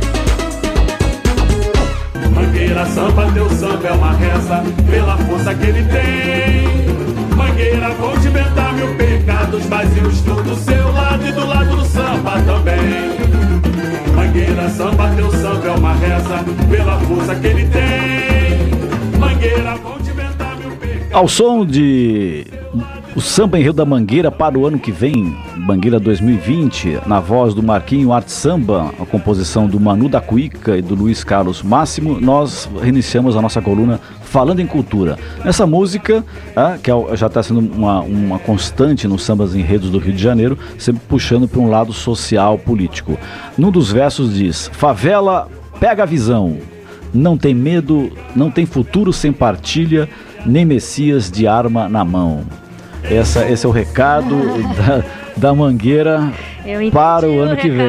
Mangueira, samba, teu samba é uma reza pela força que ele tem. Mangueira, vou te inventar mil pecados, mas eu estou do seu lado e do lado do samba também. Mangueira, samba, teu samba é uma reza pela força que ele tem. Mangueira, vou te inventar mil pecados. Ao som de O Samba Enredo da Mangueira para o ano que vem, Mangueira dois mil e vinte, na voz do Marquinho Arte Samba, a composição do Manu da Cuíca e do Luiz Carlos Máximo, nós reiniciamos a nossa coluna Falando em Cultura. Nessa música, ah, que é, já está sendo uma, uma constante nos sambas enredos do Rio de Janeiro, sempre puxando para um lado social, político. Num dos versos diz: favela, pega a visão, não tem medo, não tem futuro sem partilha, nem Messias de arma na mão. Essa, esse é o recado da, da Mangueira para o ano o que vem.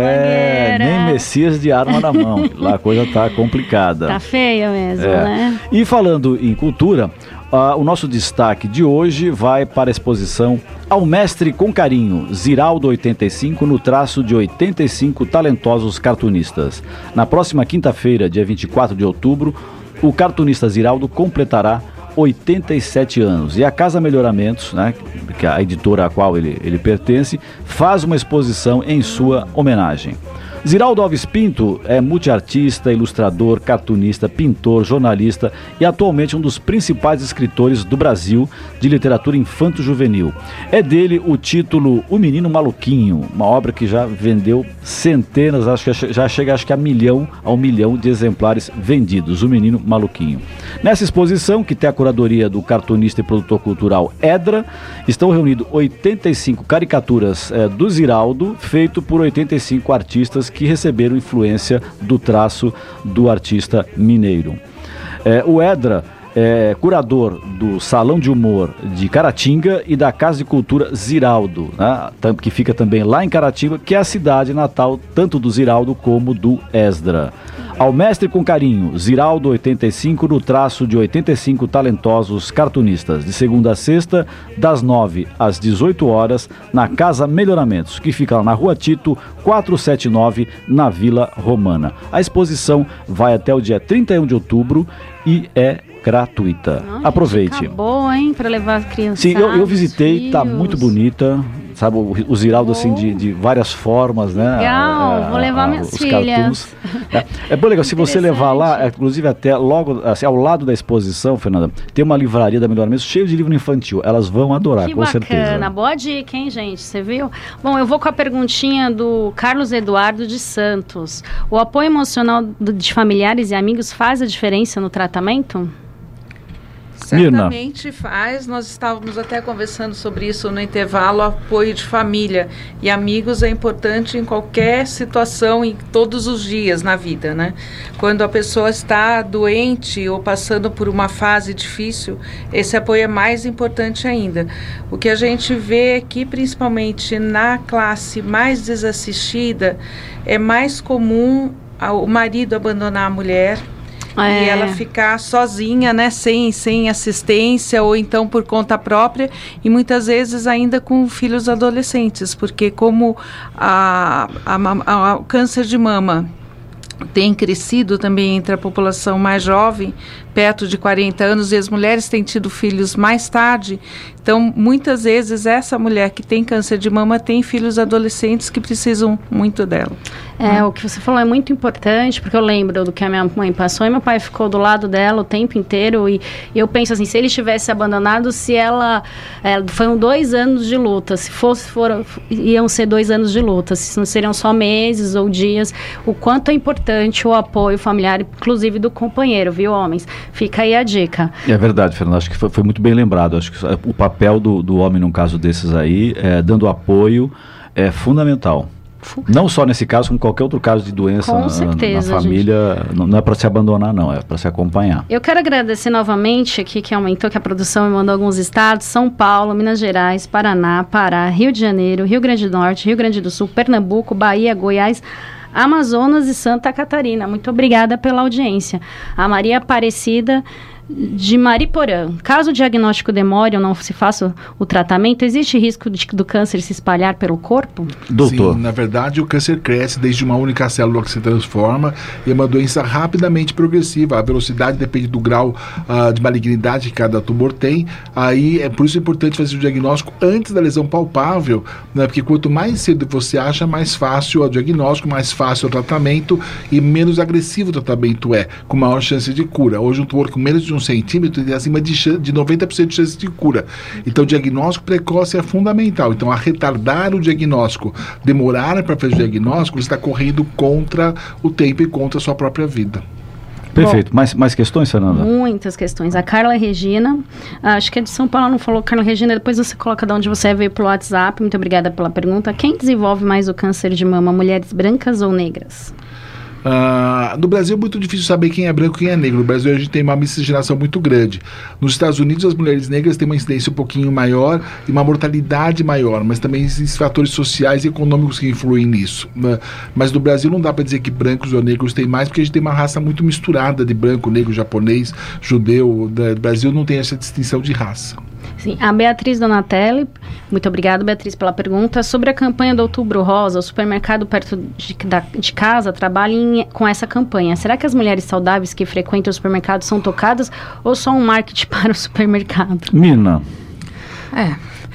É, nem Messias de arma na mão. Lá a coisa tá complicada. Tá feia mesmo, é. né? E falando em cultura, uh, o nosso destaque de hoje vai para a exposição Ao Mestre com Carinho, Ziraldo oitenta e cinco, no traço de oitenta e cinco talentosos cartunistas. Na próxima quinta-feira, dia vinte e quatro de outubro, o cartunista Ziraldo completará oitenta e sete anos, e a Casa Melhoramentos, né, que é a editora a qual ele, ele pertence, faz uma exposição em sua homenagem. Ziraldo Alves Pinto é multiartista, ilustrador, cartunista, pintor, jornalista e atualmente um dos principais escritores do Brasil de literatura infanto-juvenil. É dele o título O Menino Maluquinho, uma obra que já vendeu centenas, acho que já chega acho que a milhão, a um milhão de exemplares vendidos, O Menino Maluquinho. Nessa exposição, que tem a curadoria do cartunista e produtor cultural Edra, estão reunidos oitenta e cinco caricaturas é, do Ziraldo, feito por oitenta e cinco artistas que receberam influência do traço do artista mineiro. É, o Edra é curador do Salão de Humor de Caratinga e da Casa de Cultura Ziraldo, né, que fica também lá em Caratinga, que é a cidade natal tanto do Ziraldo como do Esdra. Ao Mestre com Carinho, Ziraldo oitenta e cinco, no traço de oitenta e cinco talentosos cartunistas, de segunda a sexta, das nove às dezoito horas, na Casa Melhoramentos, que fica lá na Rua Tito, quatrocentos e setenta e nove, na Vila Romana. A exposição vai até o dia trinta e um de outubro e é gratuita. Ai, aproveite. Boa, hein, para levar as crianças. Sim, eu, eu visitei, tá muito bonita. Sabe, o, o Ziraldo, oh. assim, de, de várias formas, né? Legal, a, a, vou levar a, minhas os filhas. É, é bom, legal, se você levar lá, é, inclusive até logo, assim, ao lado da exposição, Fernanda, tem uma livraria da Melhoramentos cheia de livro infantil. Elas vão adorar, que com bacana. certeza. Boa dica, hein, gente? Você viu? Bom, eu vou com a perguntinha do Carlos Eduardo de Santos. O apoio emocional do, de familiares e amigos faz a diferença no tratamento? Certamente Mirna. Faz, nós estávamos até conversando sobre isso no intervalo, apoio de família e amigos é importante em qualquer situação, em todos os dias na vida, né? Quando a pessoa está doente ou passando por uma fase difícil, esse apoio é mais importante ainda. O que a gente vê aqui, principalmente na classe mais desassistida, é mais comum o marido abandonar a mulher, É. E ela ficar sozinha, né, sem, sem assistência ou então por conta própria e muitas vezes ainda com filhos adolescentes, porque como a, a, a, a, o câncer de mama tem crescido também entre a população mais jovem, perto de quarenta anos, e as mulheres têm tido filhos mais tarde. Então, muitas vezes, essa mulher que tem câncer de mama tem filhos adolescentes que precisam muito dela. É, hum. o que você falou é muito importante, porque eu lembro do que a minha mãe passou, e meu pai ficou do lado dela o tempo inteiro, e, e eu penso assim, se ele tivesse abandonado, se ela... É, foram dois anos de luta, se fosse, foram, iam ser dois anos de luta, se não seriam só meses ou dias, o quanto é importante o apoio familiar, inclusive do companheiro, viu, homens? Fica aí a dica. É verdade, Fernanda, acho que foi, foi muito bem lembrado. Acho que o papel do, do homem num caso desses aí, é, dando apoio, é fundamental. Não só nesse caso, como qualquer outro caso de doença Com na, certeza, na família, não, não é para se abandonar não, é para se acompanhar. Eu quero agradecer novamente aqui que aumentou, que a produção me mandou alguns estados, São Paulo, Minas Gerais, Paraná, Pará, Rio de Janeiro, Rio Grande do Norte, Rio Grande do Sul, Pernambuco, Bahia, Goiás, Amazonas e Santa Catarina. Muito obrigada pela audiência. A Maria Aparecida de Mariporã. Caso o diagnóstico demore ou não se faça o tratamento, existe risco de, do câncer se espalhar pelo corpo? Doutor. Sim, na verdade o câncer cresce desde uma única célula que se transforma e é uma doença rapidamente progressiva. A velocidade depende do grau uh, de malignidade que cada tumor tem. Aí é por isso importante fazer o diagnóstico antes da lesão palpável, né? Porque quanto mais cedo você acha, mais fácil é o diagnóstico, mais fácil é o tratamento e menos agressivo o tratamento é, com maior chance de cura. Hoje um tumor com menos de um um centímetro tem acima de, chan- de noventa por cento de chance de cura. Então, o diagnóstico precoce é fundamental. Então, a retardar o diagnóstico, demorar para fazer o diagnóstico, você está correndo contra o tempo e contra a sua própria vida. Perfeito. Mais, mais questões, Fernanda? Muitas questões. A Carla Regina, acho que é de São Paulo, não falou. Carla Regina, depois você coloca de onde você veio pelo WhatsApp. Muito obrigada pela pergunta. Quem desenvolve mais o câncer de mama, mulheres brancas ou negras? Uh, no Brasil é muito difícil saber quem é branco e quem é negro. No Brasil a gente tem uma miscigenação muito grande. Nos Estados Unidos as mulheres negras têm uma incidência um pouquinho maior e uma mortalidade maior, mas também existem fatores sociais e econômicos que influem nisso. Uh, mas no Brasil não dá para dizer que brancos ou negros têm mais, porque a gente tem uma raça muito misturada de branco, negro, japonês, judeu. No Brasil não tem essa distinção de raça. Sim, a Beatriz Donatelli, muito obrigada, Beatriz, pela pergunta. Sobre a campanha do Outubro Rosa, o supermercado perto de, da, de casa trabalha em, com essa campanha. Será que as mulheres saudáveis que frequentam o supermercado são tocadas ou só um marketing para o supermercado? Mina. É.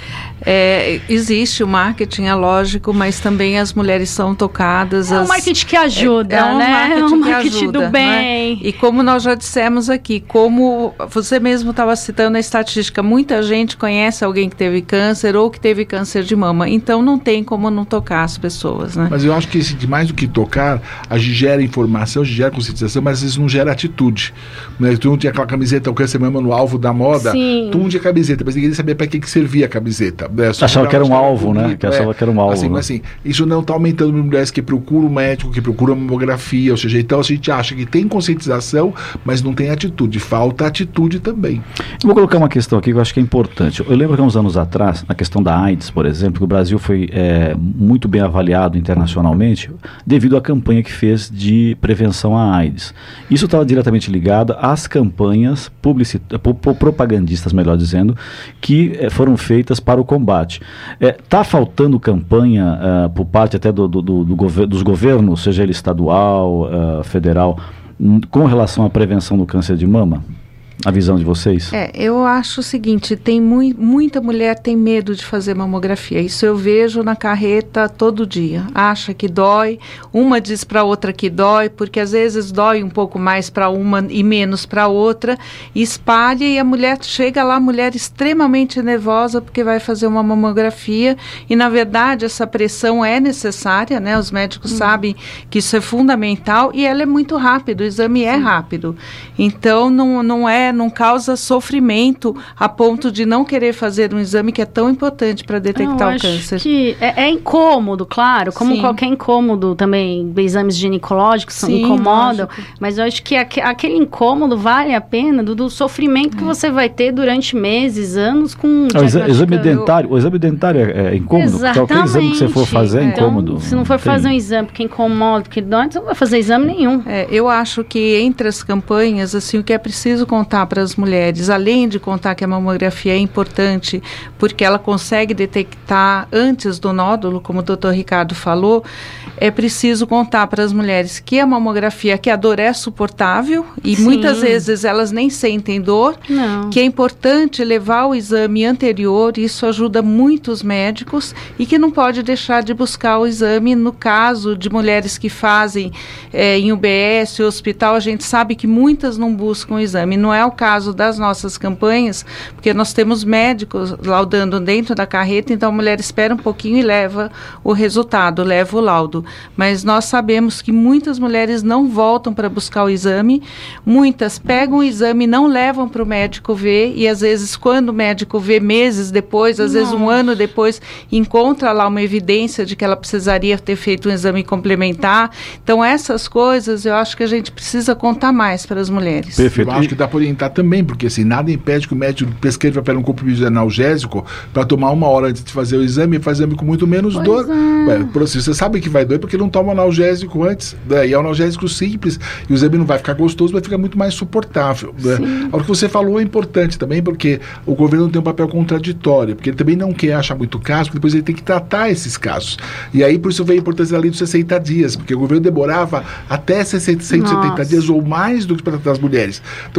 É, existe o marketing, é lógico, mas também as mulheres são tocadas. É as, um marketing que ajuda, é, é um né? marketing é um que marketing ajuda, do bem. Né? E como nós já dissemos aqui, como você mesmo estava citando a estatística, muita gente conhece alguém que teve câncer ou que teve câncer de mama, então não tem como não tocar as pessoas, né? Mas eu acho que esse, mais do que tocar, a gente gera informação, a gente gera conscientização, mas às vezes não gera atitude. Né? Tu não tinha aquela camiseta, o câncer de mama no alvo da moda, Sim. tu não tinha camiseta, mas ninguém sabia para que, que servia a camiseta. Né? Achava que era um alvo, né? Que achava que era um alvo. Assim, né? mas assim, isso não está aumentando mulheres que procuram um médico, que procuram mamografia, ou seja, então a gente acha que tem conscientização, mas não tem atitude, falta atitude também. Eu vou colocar uma questão aqui que eu acho que é importante. Eu lembro que há uns anos atrás, na questão da AIDS, por exemplo, que o Brasil foi é, muito bem avaliado internacionalmente devido à campanha que fez de prevenção à AIDS. Isso estava diretamente ligado às campanhas publicit... propagandistas, melhor dizendo, que é, foram feitas para o combate. Está é, faltando campanha uh, por parte até do, do, do gover dos governos, seja ele estadual, uh, federal, um, com relação à prevenção do câncer de mama? A visão de vocês? É, eu acho o seguinte, tem mui, muita mulher tem medo de fazer mamografia, isso eu vejo na carreta todo dia, acha que dói, uma diz para outra que dói, porque às vezes dói um pouco mais para uma e menos para outra, espalha e a mulher chega lá, mulher extremamente nervosa porque vai fazer uma mamografia e na verdade essa pressão é necessária, né? Os médicos hum. sabem que isso é fundamental e ela é muito rápido, o exame Sim. é rápido, então não, não é não causa sofrimento a ponto de não querer fazer um exame que é tão importante para detectar eu o câncer. Que é, é incômodo, claro, como Sim. qualquer incômodo também, exames ginecológicos são, Sim, incomodam, lógico. mas eu acho que aque, aquele incômodo vale a pena do, do sofrimento é. que você vai ter durante meses, anos com... O exa exame dentário, o exame dentário é, é incômodo? Exatamente. Qualquer exame que você for fazer é, é incômodo. Então, se não for fazer um exame porque incomoda, porque dói, você não vai fazer exame nenhum. É, eu acho que entre as campanhas, assim, o que é preciso contar para as mulheres, além de contar que a mamografia é importante, porque ela consegue detectar antes do nódulo, como o doutor Ricardo falou, é preciso contar para as mulheres que a mamografia, que a dor é suportável, e Sim. muitas vezes elas nem sentem dor, Não. que é importante levar o exame anterior, isso ajuda muito os médicos, e que não pode deixar de buscar o exame no caso de mulheres que fazem é, em U B S, hospital, a gente sabe que muitas não buscam o exame, não é o caso das nossas campanhas, porque nós temos médicos laudando dentro da carreta, então a mulher espera um pouquinho e leva o resultado, leva o laudo. Mas nós sabemos que muitas mulheres não voltam para buscar o exame, muitas pegam o exame e não levam para o médico ver, e às vezes quando o médico vê meses depois, às Nossa. vezes um ano depois, encontra lá uma evidência de que ela precisaria ter feito um exame complementar. Então essas coisas eu acho que a gente precisa contar mais para as mulheres. Perfeito. Eu acho que dá para orientar também, porque assim, nada impede que o médico prescreva para um comprimido analgésico para tomar uma hora antes de fazer o exame e fazer o exame com muito menos pois dor. É. Ué, por assim, você sabe que vai doer porque não toma analgésico antes, né? E é um analgésico simples, e o exame não vai ficar gostoso, vai ficar muito mais suportável. Né? O que você falou é importante também, porque o governo tem um papel contraditório, porque ele também não quer achar muito caso, porque depois ele tem que tratar esses casos. E aí, por isso veio a importância da lei dos sessenta dias, porque o governo demorava até sessenta, cento e setenta dias ou mais do que para tratar as mulheres. Então, quanto mais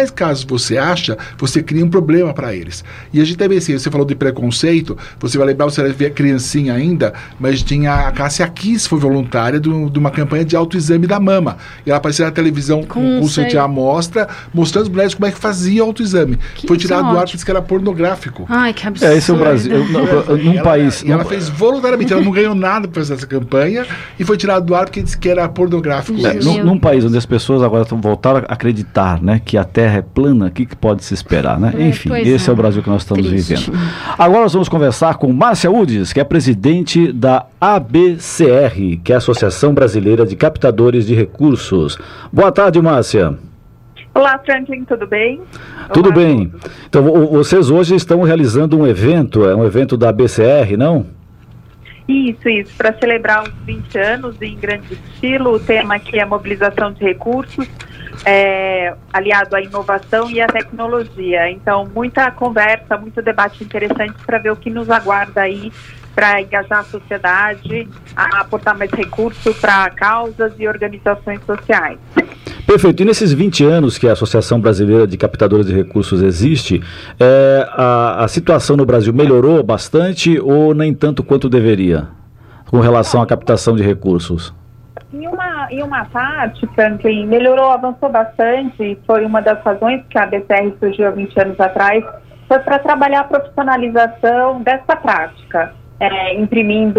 mais casos você acha, você cria um problema para eles. E a gente também, assim, você falou de preconceito, você vai lembrar, você vai ver a criancinha ainda, mas tinha a Cássia Kiss, foi voluntária do, de uma campanha de autoexame da mama. E ela apareceu na televisão com o curso de amostra, mostrando as mulheres como é que fazia o autoexame. Que foi tirado do ar, porque disse que era pornográfico. Ai, que absurdo. É, esse é o Brasil. Num ela, país... E ela fez voluntariamente, ela não ganhou nada para fazer essa campanha, e foi tirado do ar porque disse que era pornográfico. É, num, num país onde as pessoas agora estão voltaram a acreditar, né, que a Terra é plana, o que, que pode se esperar, né? É, Enfim, esse é. é o Brasil que nós estamos Triste. vivendo. Agora nós vamos conversar com Márcia Udes, que é presidente da A B C R, que é a Associação Brasileira de Captadores de Recursos. Boa tarde, Márcia. Olá, Franklin, tudo bem? Tudo Olá, bem. todos. Então, vocês hoje estão realizando um evento, é um evento da A B C R, não? Isso, isso, para celebrar os vinte anos em grande estilo. O tema aqui é mobilização de recursos, é, aliado à inovação e à tecnologia. Então, muita conversa, muito debate interessante para ver o que nos aguarda aí para engajar a sociedade, a aportar mais recursos para causas e organizações sociais. Perfeito. E nesses vinte anos que a Associação Brasileira de Captadores de Recursos existe, é, a, a situação no Brasil melhorou bastante ou nem tanto quanto deveria, com relação à captação de recursos? Em uma, em uma parte, Franklin, melhorou, avançou bastante, foi uma das razões que a A B C R surgiu há vinte anos atrás, foi para trabalhar a profissionalização dessa prática. É, imprimindo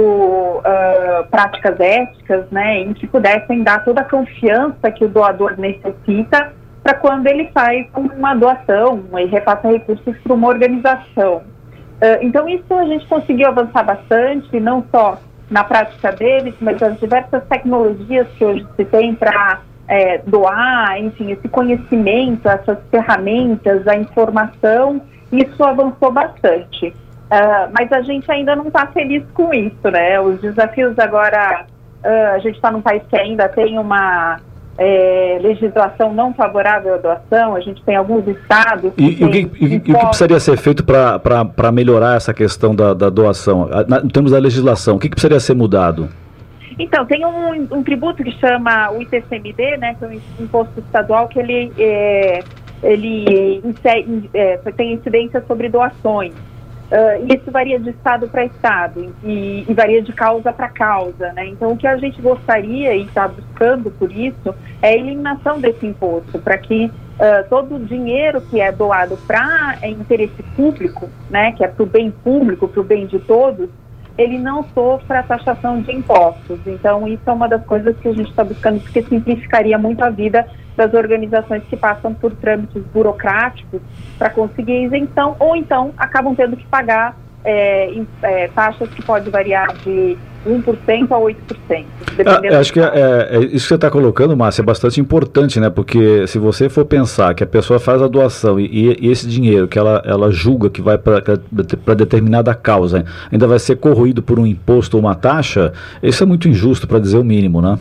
uh, práticas éticas, né, em que pudessem dar toda a confiança que o doador necessita para quando ele faz uma doação e repassa recursos para uma organização. Uh, então isso a gente conseguiu avançar bastante, não só na prática deles, mas as diversas tecnologias que hoje se tem para é, doar, enfim, esse conhecimento, essas ferramentas, a informação, isso avançou bastante. Uh, mas a gente ainda não está feliz com isso, né? Os desafios agora, uh, a gente está num país que ainda tem uma é, legislação não favorável à doação, a gente tem alguns estados... E, e, o, que, e, e o que precisaria ser feito para melhorar essa questão da, da doação? Na, em termos da legislação, o que, que precisaria ser mudado? Então, tem um, um tributo que chama o I T C M D, né? Que é um imposto estadual que ele, é, ele é, tem incidência sobre doações. Uh, isso varia de estado para estado e, e varia de causa para causa, né? Então, o que a gente gostaria e está buscando por isso é a eliminação desse imposto, para que uh, todo o dinheiro que é doado para é, interesse público, né, que é para o bem público, para o bem de todos, ele não sofra a taxação de impostos. Então, isso é uma das coisas que a gente está buscando, porque simplificaria muito a vida das organizações que passam por trâmites burocráticos para conseguir isenção, ou então acabam tendo que pagar é, em, é, taxas que podem variar de um por cento a oito por cento. Ah, acho que é, é, isso que você está colocando, Márcia, é bastante importante, né? Porque se você for pensar que a pessoa faz a doação e, e esse dinheiro que ela, ela julga que vai para determinada causa ainda vai ser corroído por um imposto ou uma taxa, isso é muito injusto, para dizer o mínimo, né?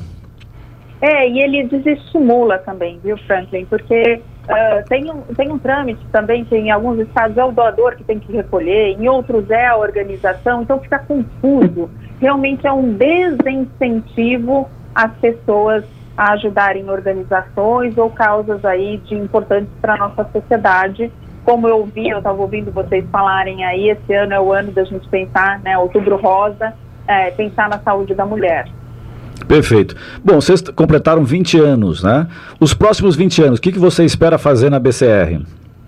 É, e ele desestimula também, viu, Franklin? Porque uh, tem, um, tem um trâmite também que em alguns estados é o doador que tem que recolher, em outros é a organização, então fica confuso. Realmente é um desincentivo às pessoas a ajudarem organizações ou causas aí de importantes para a nossa sociedade. Como eu ouvi, eu estava ouvindo vocês falarem aí, esse ano é o ano da gente pensar, né, Outubro Rosa, é, pensar na saúde da mulher. Perfeito. Bom, vocês completaram vinte anos, né? Os próximos vinte anos, o que, que você espera fazer na B C R?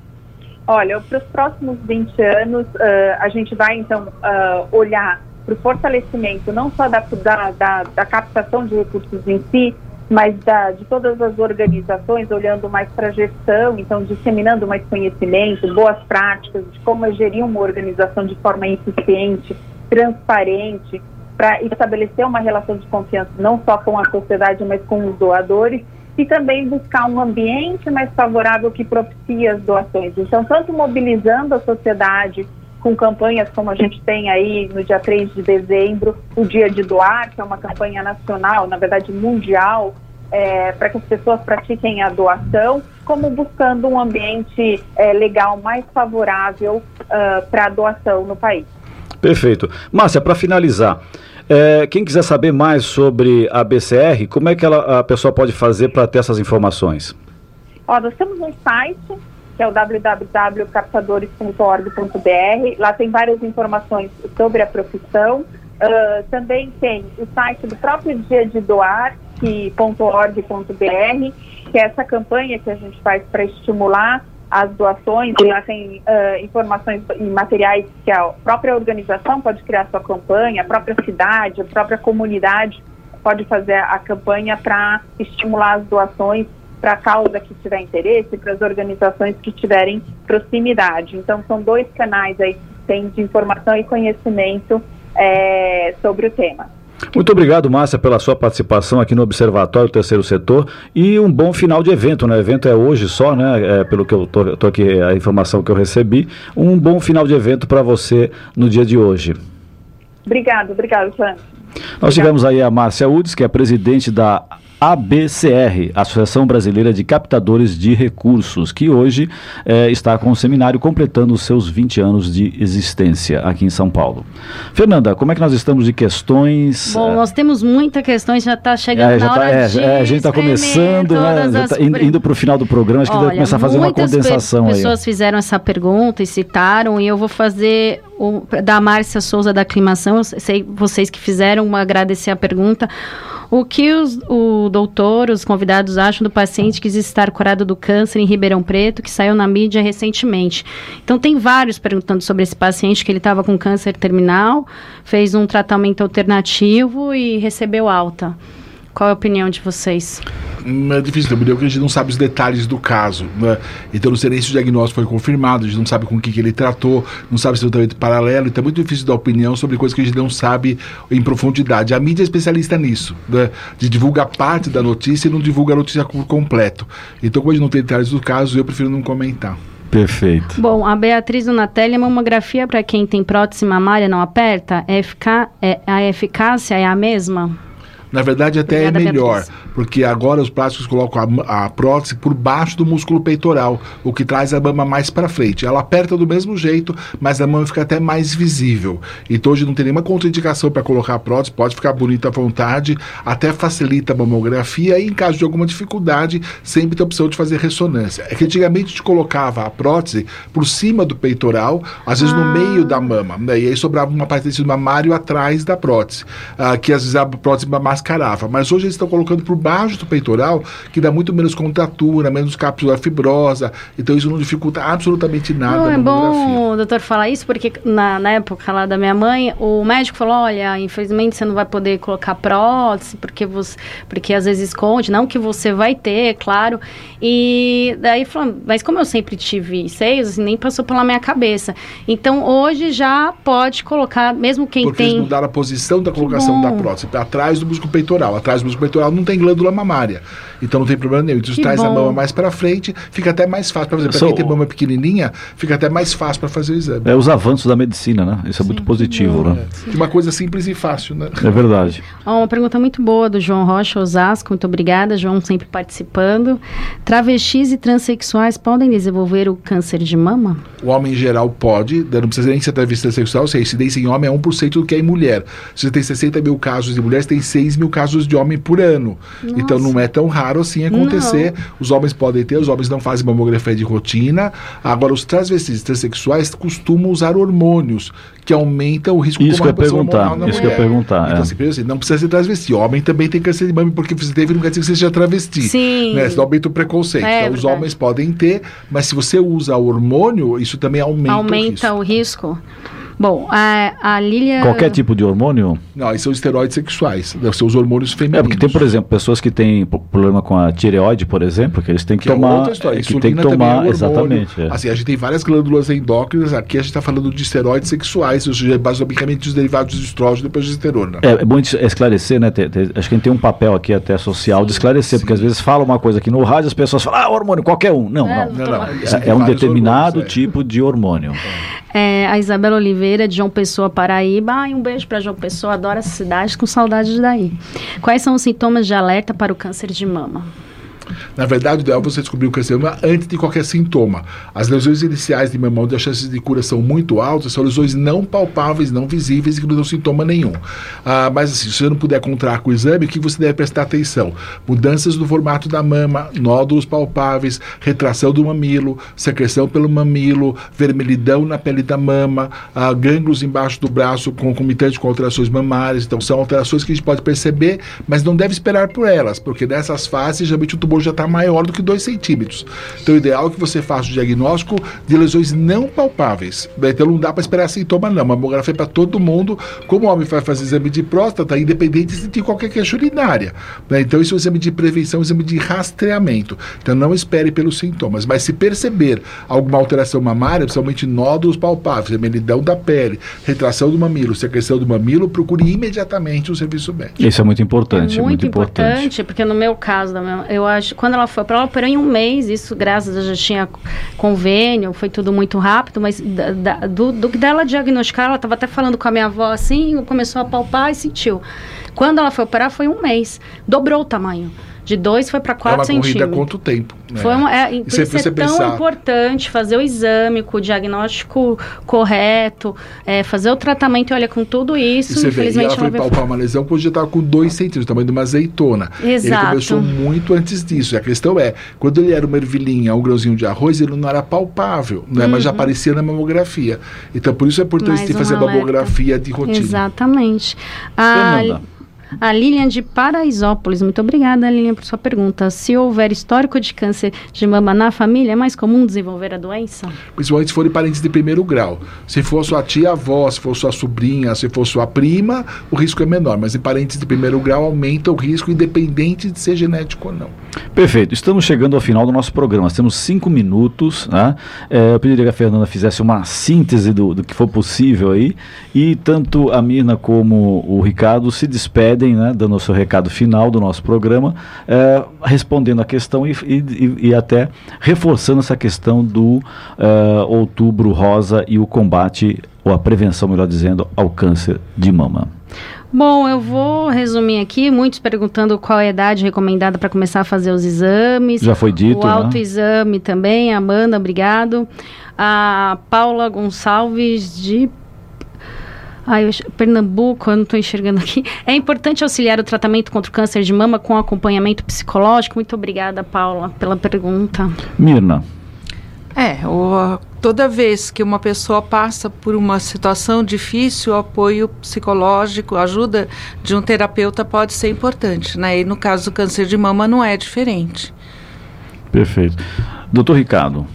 Olha, para os próximos vinte anos, uh, a gente vai, então, uh, olhar para o fortalecimento não só da, da, da, da captação de recursos em si, mas da, de todas as organizações, olhando mais para a gestão, então disseminando mais conhecimento, boas práticas, de como gerir uma organização de forma eficiente, transparente, para estabelecer uma relação de confiança não só com a sociedade, mas com os doadores, e também buscar um ambiente mais favorável que propicie as doações. Então, tanto mobilizando a sociedade com campanhas como a gente tem aí no dia três de dezembro, o Dia de Doar, que é uma campanha nacional, na verdade mundial, é, para que as pessoas pratiquem a doação, como buscando um ambiente é, legal mais favorável uh, para a doação no país. Perfeito. Márcia, para finalizar, é, quem quiser saber mais sobre a B C R, como é que ela, a pessoa pode fazer para ter essas informações? Ó, nós temos um site, que é o w w w ponto captadores ponto org ponto b r. Lá tem várias informações sobre a profissão. Uh, também tem o site do próprio Dia de Doar, que .org ponto b r, que é essa campanha que a gente faz para estimular as doações. E lá tem uh, informações e materiais que a própria organização pode criar sua campanha, a própria cidade, a própria comunidade pode fazer a campanha para estimular as doações para a causa que tiver interesse, para as organizações que tiverem proximidade. Então, são dois canais aí que tem de informação e conhecimento é, sobre o tema. Muito obrigado, Márcia, pela sua participação aqui no Observatório Terceiro Setor e um bom final de evento, né? O evento é hoje só, né? É, pelo que eu tô, tô aqui, a informação que eu recebi. Um bom final de evento para você no dia de hoje. Obrigado, obrigado, Clã. Nós tivemos aí a Márcia Udes, que é presidente da A B C R, Associação Brasileira de Captadores de Recursos, que hoje eh, está com o seminário completando os seus vinte anos de existência aqui em São Paulo. Fernanda, como é que nós estamos de questões? Bom, nós temos muitas questões, já está chegando é, já na tá, hora é, de é, a gente está começando, né, já tá indo, indo para o final do programa, acho que Olha, deve começar a fazer uma condensação pe- aí. pessoas fizeram essa pergunta e citaram, e eu vou fazer o, da Márcia Souza da Aclimação, eu sei vocês que fizeram, agradecer a pergunta. O que os, o doutor, os convidados acham do paciente que diz estar curado do câncer em Ribeirão Preto, que saiu na mídia recentemente? Então, tem vários perguntando sobre esse paciente, que ele estava com câncer terminal, fez um tratamento alternativo e recebeu alta. Qual é a opinião de vocês? É difícil ter opinião, porque a gente não sabe os detalhes do caso, né? Então não sei nem se o diagnóstico foi confirmado, a gente não sabe com o que, que ele tratou, não sabe se é um tratamento paralelo, então é muito difícil dar opinião sobre coisas que a gente não sabe em profundidade. A mídia é especialista nisso, né? De divulgar parte da notícia e não divulga a notícia por completo. Então, como a gente não tem detalhes do caso, eu prefiro não comentar. Perfeito. Bom, a Beatriz Donatelli, a mamografia para quem tem prótese mamária não aperta? É efica- é, a eficácia é a mesma? Na verdade, até Obrigada, é melhor, Beatriz. porque agora os plásticos colocam a, a prótese por baixo do músculo peitoral, o que traz a mama mais para frente. Ela aperta do mesmo jeito, mas a mama fica até mais visível. Então, hoje não tem nenhuma contraindicação para colocar a prótese, pode ficar bonita à vontade, até facilita a mamografia e, em caso de alguma dificuldade, sempre tem a opção de fazer ressonância. É que antigamente a gente colocava a prótese por cima do peitoral, às vezes ah. no meio da mama, né? E aí sobrava uma parte do mamário atrás da prótese, ah, que às vezes a prótese mascarava. Mas hoje eles estão colocando por baixo do peitoral, que dá muito menos contratura, menos cápsula fibrosa, então isso não dificulta absolutamente nada. Não, a é mamografia. bom o doutor falar isso, porque na, na época lá da minha mãe, o médico falou, olha, infelizmente você não vai poder colocar prótese, porque, você, porque às vezes esconde, não que você vai ter, claro, e daí falou, mas como eu sempre tive seios, assim, nem passou pela minha cabeça, então hoje já pode colocar, mesmo quem porque tem... Porque eles mudaram a posição da colocação da prótese, atrás do músculo peitoral, atrás do músculo peitoral não tem glândula mamária, então não tem problema nenhum, então isso traz bom. a mama mais para frente, fica até mais fácil para fazer, para quem tem mama pequenininha, fica até mais fácil para fazer o exame. É os avanços da medicina, né? Isso é Sim, muito positivo, né? É. Uma coisa simples e fácil, né? É verdade. Oh, uma pergunta muito boa do João Rocha, Osasco, muito obrigada, João, sempre participando. Travestis e transexuais podem desenvolver o câncer de mama? O homem em geral pode, não precisa nem ser travesti transexual, se a incidência em homem é um por cento do que é em mulher. Se você tem sessenta mil casos de mulheres, tem seis mil casos de homem por ano. Nossa. Então não é tão raro assim acontecer. Não. Os homens podem ter, os homens não fazem mamografia de rotina. Agora, os transvestis e transexuais costumam usar hormônios que aumentam o risco de Isso que eu ia perguntar, isso que eu ia perguntar. Então, é. assim, não precisa ser travesti. Homem também tem câncer de mama, porque você teve, não quer dizer que você seja travesti. Sim. Né? Senão aumenta o preconceito. É, então, os homens podem ter, mas se você usa hormônio, isso também aumenta, aumenta o risco. o risco. Bom, a, a Lília... Qualquer tipo de hormônio? Não, esses são esteroides sexuais, são os hormônios femininos. É, porque tem, por exemplo, pessoas que têm problema com a tireoide, por exemplo, que eles têm que, que tomar... É outra história. Que tem que tomar, é exatamente. É. Assim, a gente tem várias glândulas endócrinas, aqui a gente está falando de esteroides sexuais, ou seja, basicamente dos derivados de estrógeno e progesterona. É, é bom esclarecer, né? Tem, tem, acho que a gente tem um papel aqui até social sim, de esclarecer, sim. porque às vezes fala uma coisa aqui no rádio, as pessoas falam, ah, hormônio, qualquer um. Não, é, não. não, não. É, é um determinado hormônios, tipo é. de hormônio. É, a Isabela Oliveira, de João Pessoa, Paraíba. Ai, um beijo para João Pessoa, adoro essa cidade, com saudade de daí. Quais são os sintomas de alerta para o câncer de mama? Na verdade, o ideal é você descobrir o câncer de mama antes de qualquer sintoma. As lesões iniciais de mama, onde as chances de cura são muito altas, são lesões não palpáveis, não visíveis e que não dão sintoma nenhum. Ah, mas assim, se você não puder encontrar com o exame, o que você deve prestar atenção? Mudanças no formato da mama, nódulos palpáveis, retração do mamilo, secreção pelo mamilo, vermelhidão na pele da mama, ah, gânglios embaixo do braço concomitante com alterações mamárias. Então são alterações que a gente pode perceber, mas não deve esperar por elas, porque nessas fases, geralmente o tumor já está maior do que dois centímetros. Então o ideal é que você faça o diagnóstico de lesões não palpáveis. Então não dá para esperar sintoma não. Mamografia é para todo mundo. Como o homem vai fazer exame de próstata, independente de ter qualquer queixa urinária. Né? Então isso é um exame de prevenção, um exame de rastreamento. Então não espere pelos sintomas. Mas se perceber alguma alteração mamária, principalmente nódulos palpáveis, vermelhidão da pele, retração do mamilo, secreção do mamilo, procure imediatamente o serviço médico. Isso é muito importante. É muito, muito importante, importante, porque no meu caso, eu acho quando ela foi para ela operou em um mês, isso graças a Deus já tinha convênio, foi tudo muito rápido, mas da, da, do, do que dela diagnosticar, ela estava até falando com a minha avó assim, começou a palpar e sentiu. Quando ela foi operar foi um mês, dobrou o tamanho. De dois foi para quatro centímetros. É uma corrida quanto tempo. Né? Foi uma, é, por isso é tão pensar... importante fazer o exame com o diagnóstico correto, é, fazer o tratamento, olha, com tudo isso, e você infelizmente vê, e ela foi palpar veio... uma lesão quando já estava com dois centímetros, o tamanho de uma azeitona. Exato. Ele começou muito antes disso. E a questão é, quando ele era uma ervilhinha, um grãozinho de arroz, ele não era palpável, né? Uhum. Mas já aparecia na mamografia. Então, por isso é importante Mais ter fazer a mamografia de rotina. Exatamente. A... A Lilian de Paraisópolis, muito obrigada, Lilian, por sua pergunta. Se houver histórico de câncer de mama na família, é mais comum desenvolver a doença? Principalmente se forem parentes de primeiro grau. Se for sua tia-avó, se for sua sobrinha, se for sua prima, o risco é menor. Mas em parentes de primeiro grau aumenta o risco, independente de ser genético ou não. Perfeito. Estamos chegando ao final do nosso programa. Nós temos cinco minutos, né? É, eu pediria que a Fernanda fizesse uma síntese do, do que for possível aí. E tanto a Mirna como o Ricardo se despedem, né, dando o seu recado final do nosso programa, é, respondendo a questão e, e, e até reforçando essa questão do é, Outubro Rosa e o combate, ou a prevenção, melhor dizendo, ao câncer de mama. Bom, eu vou resumir aqui, muitos perguntando qual é a idade recomendada para começar a fazer os exames. Já foi dito, o autoexame, né? Também, Amanda, obrigado. A Paula Gonçalves de Ai, Pernambuco, eu não estou enxergando aqui. É importante auxiliar o tratamento contra o câncer de mama com acompanhamento psicológico? Muito obrigada, Paula, pela pergunta. Mirna. É, o, toda vez que uma pessoa passa por uma situação difícil, o apoio psicológico, a ajuda de um terapeuta pode ser importante, né? E no caso do câncer de mama não é diferente. Perfeito. doutor Ricardo,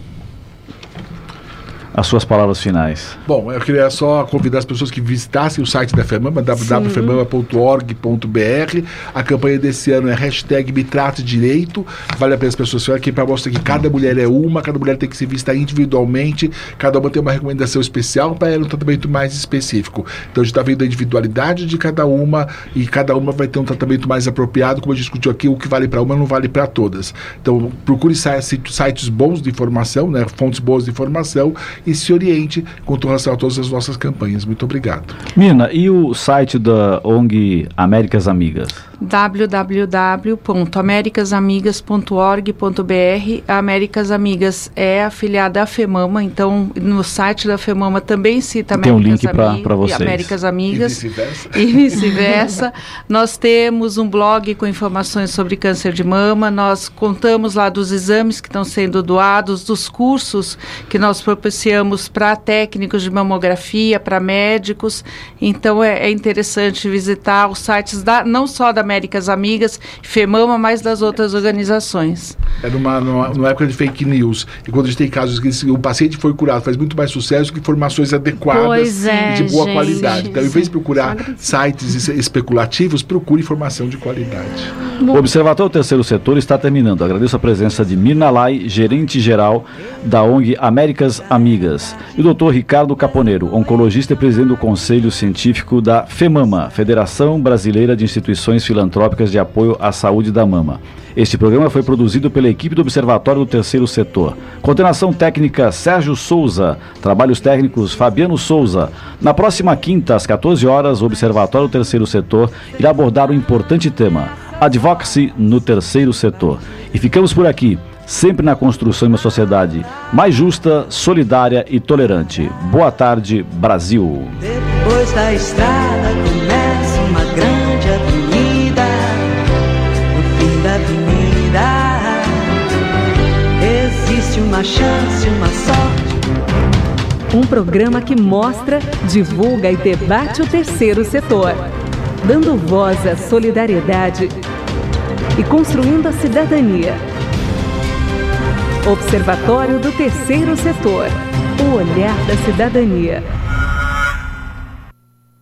as suas palavras finais. Bom, eu queria só convidar as pessoas que visitassem o site da FEMAMA, w w w ponto femama ponto org ponto b r. A campanha desse ano é hashtag Me Trate Direito. Vale a pena as pessoas verem aqui para mostrar que cada mulher é uma, cada mulher tem que se visitar individualmente, cada uma tem uma recomendação especial para ela, um tratamento mais específico. Então a gente está vendo a individualidade de cada uma e cada uma vai ter um tratamento mais apropriado, como a gente discutiu aqui, o que vale para uma não vale para todas. Então procure sites bons de informação, né, fontes boas de informação, e se oriente com relação a todas as nossas campanhas. Muito obrigado. Mirna, e o site da O N G Américas Amigas? w w w ponto americas amigas ponto org ponto b r. A Américas Amigas é afiliada à FEMAMA, então no site da FEMAMA também cita Tem Américas, um link para vocês. Américas Amigas. E vice-versa. E vice-versa. Nós temos um blog com informações sobre câncer de mama, nós contamos lá dos exames que estão sendo doados, dos cursos que nós propiciamos para técnicos de mamografia, para médicos, então é, é interessante visitar os sites da, não só da Américas Amigas, FEMAMA, mas das outras organizações. É numa, numa, numa época de fake news, e quando a gente tem casos que o paciente foi curado, faz muito mais sucesso que informações adequadas é, e de boa gente, qualidade. Então, em vez de procurar sites especulativos, procure informação de qualidade. O Observatório Terceiro Setor está terminando. Agradeço a presença de Mirna Lai, gerente-geral da O N G Américas Amigas, e o doutor Ricardo Caponeiro, oncologista e presidente do Conselho Científico da FEMAMA, Federação Brasileira de Instituições Filantrópicas de Apoio à Saúde da Mama. Este programa foi produzido pela equipe do Observatório do Terceiro Setor. Coordenação técnica Sérgio Souza, trabalhos técnicos Fabiano Souza. Na próxima quinta, às quatorze horas, o Observatório do Terceiro Setor irá abordar um importante tema: Advocacy no terceiro setor. E ficamos por aqui, sempre na construção de uma sociedade mais justa, solidária e tolerante. Boa tarde, Brasil. Depois da estrada começa uma grande avenida. No fim da avenida existe uma chance, uma sorte. Um programa que mostra, divulga e debate o terceiro setor, dando voz à solidariedade e construindo a cidadania. Observatório do Terceiro Setor, o olhar da cidadania.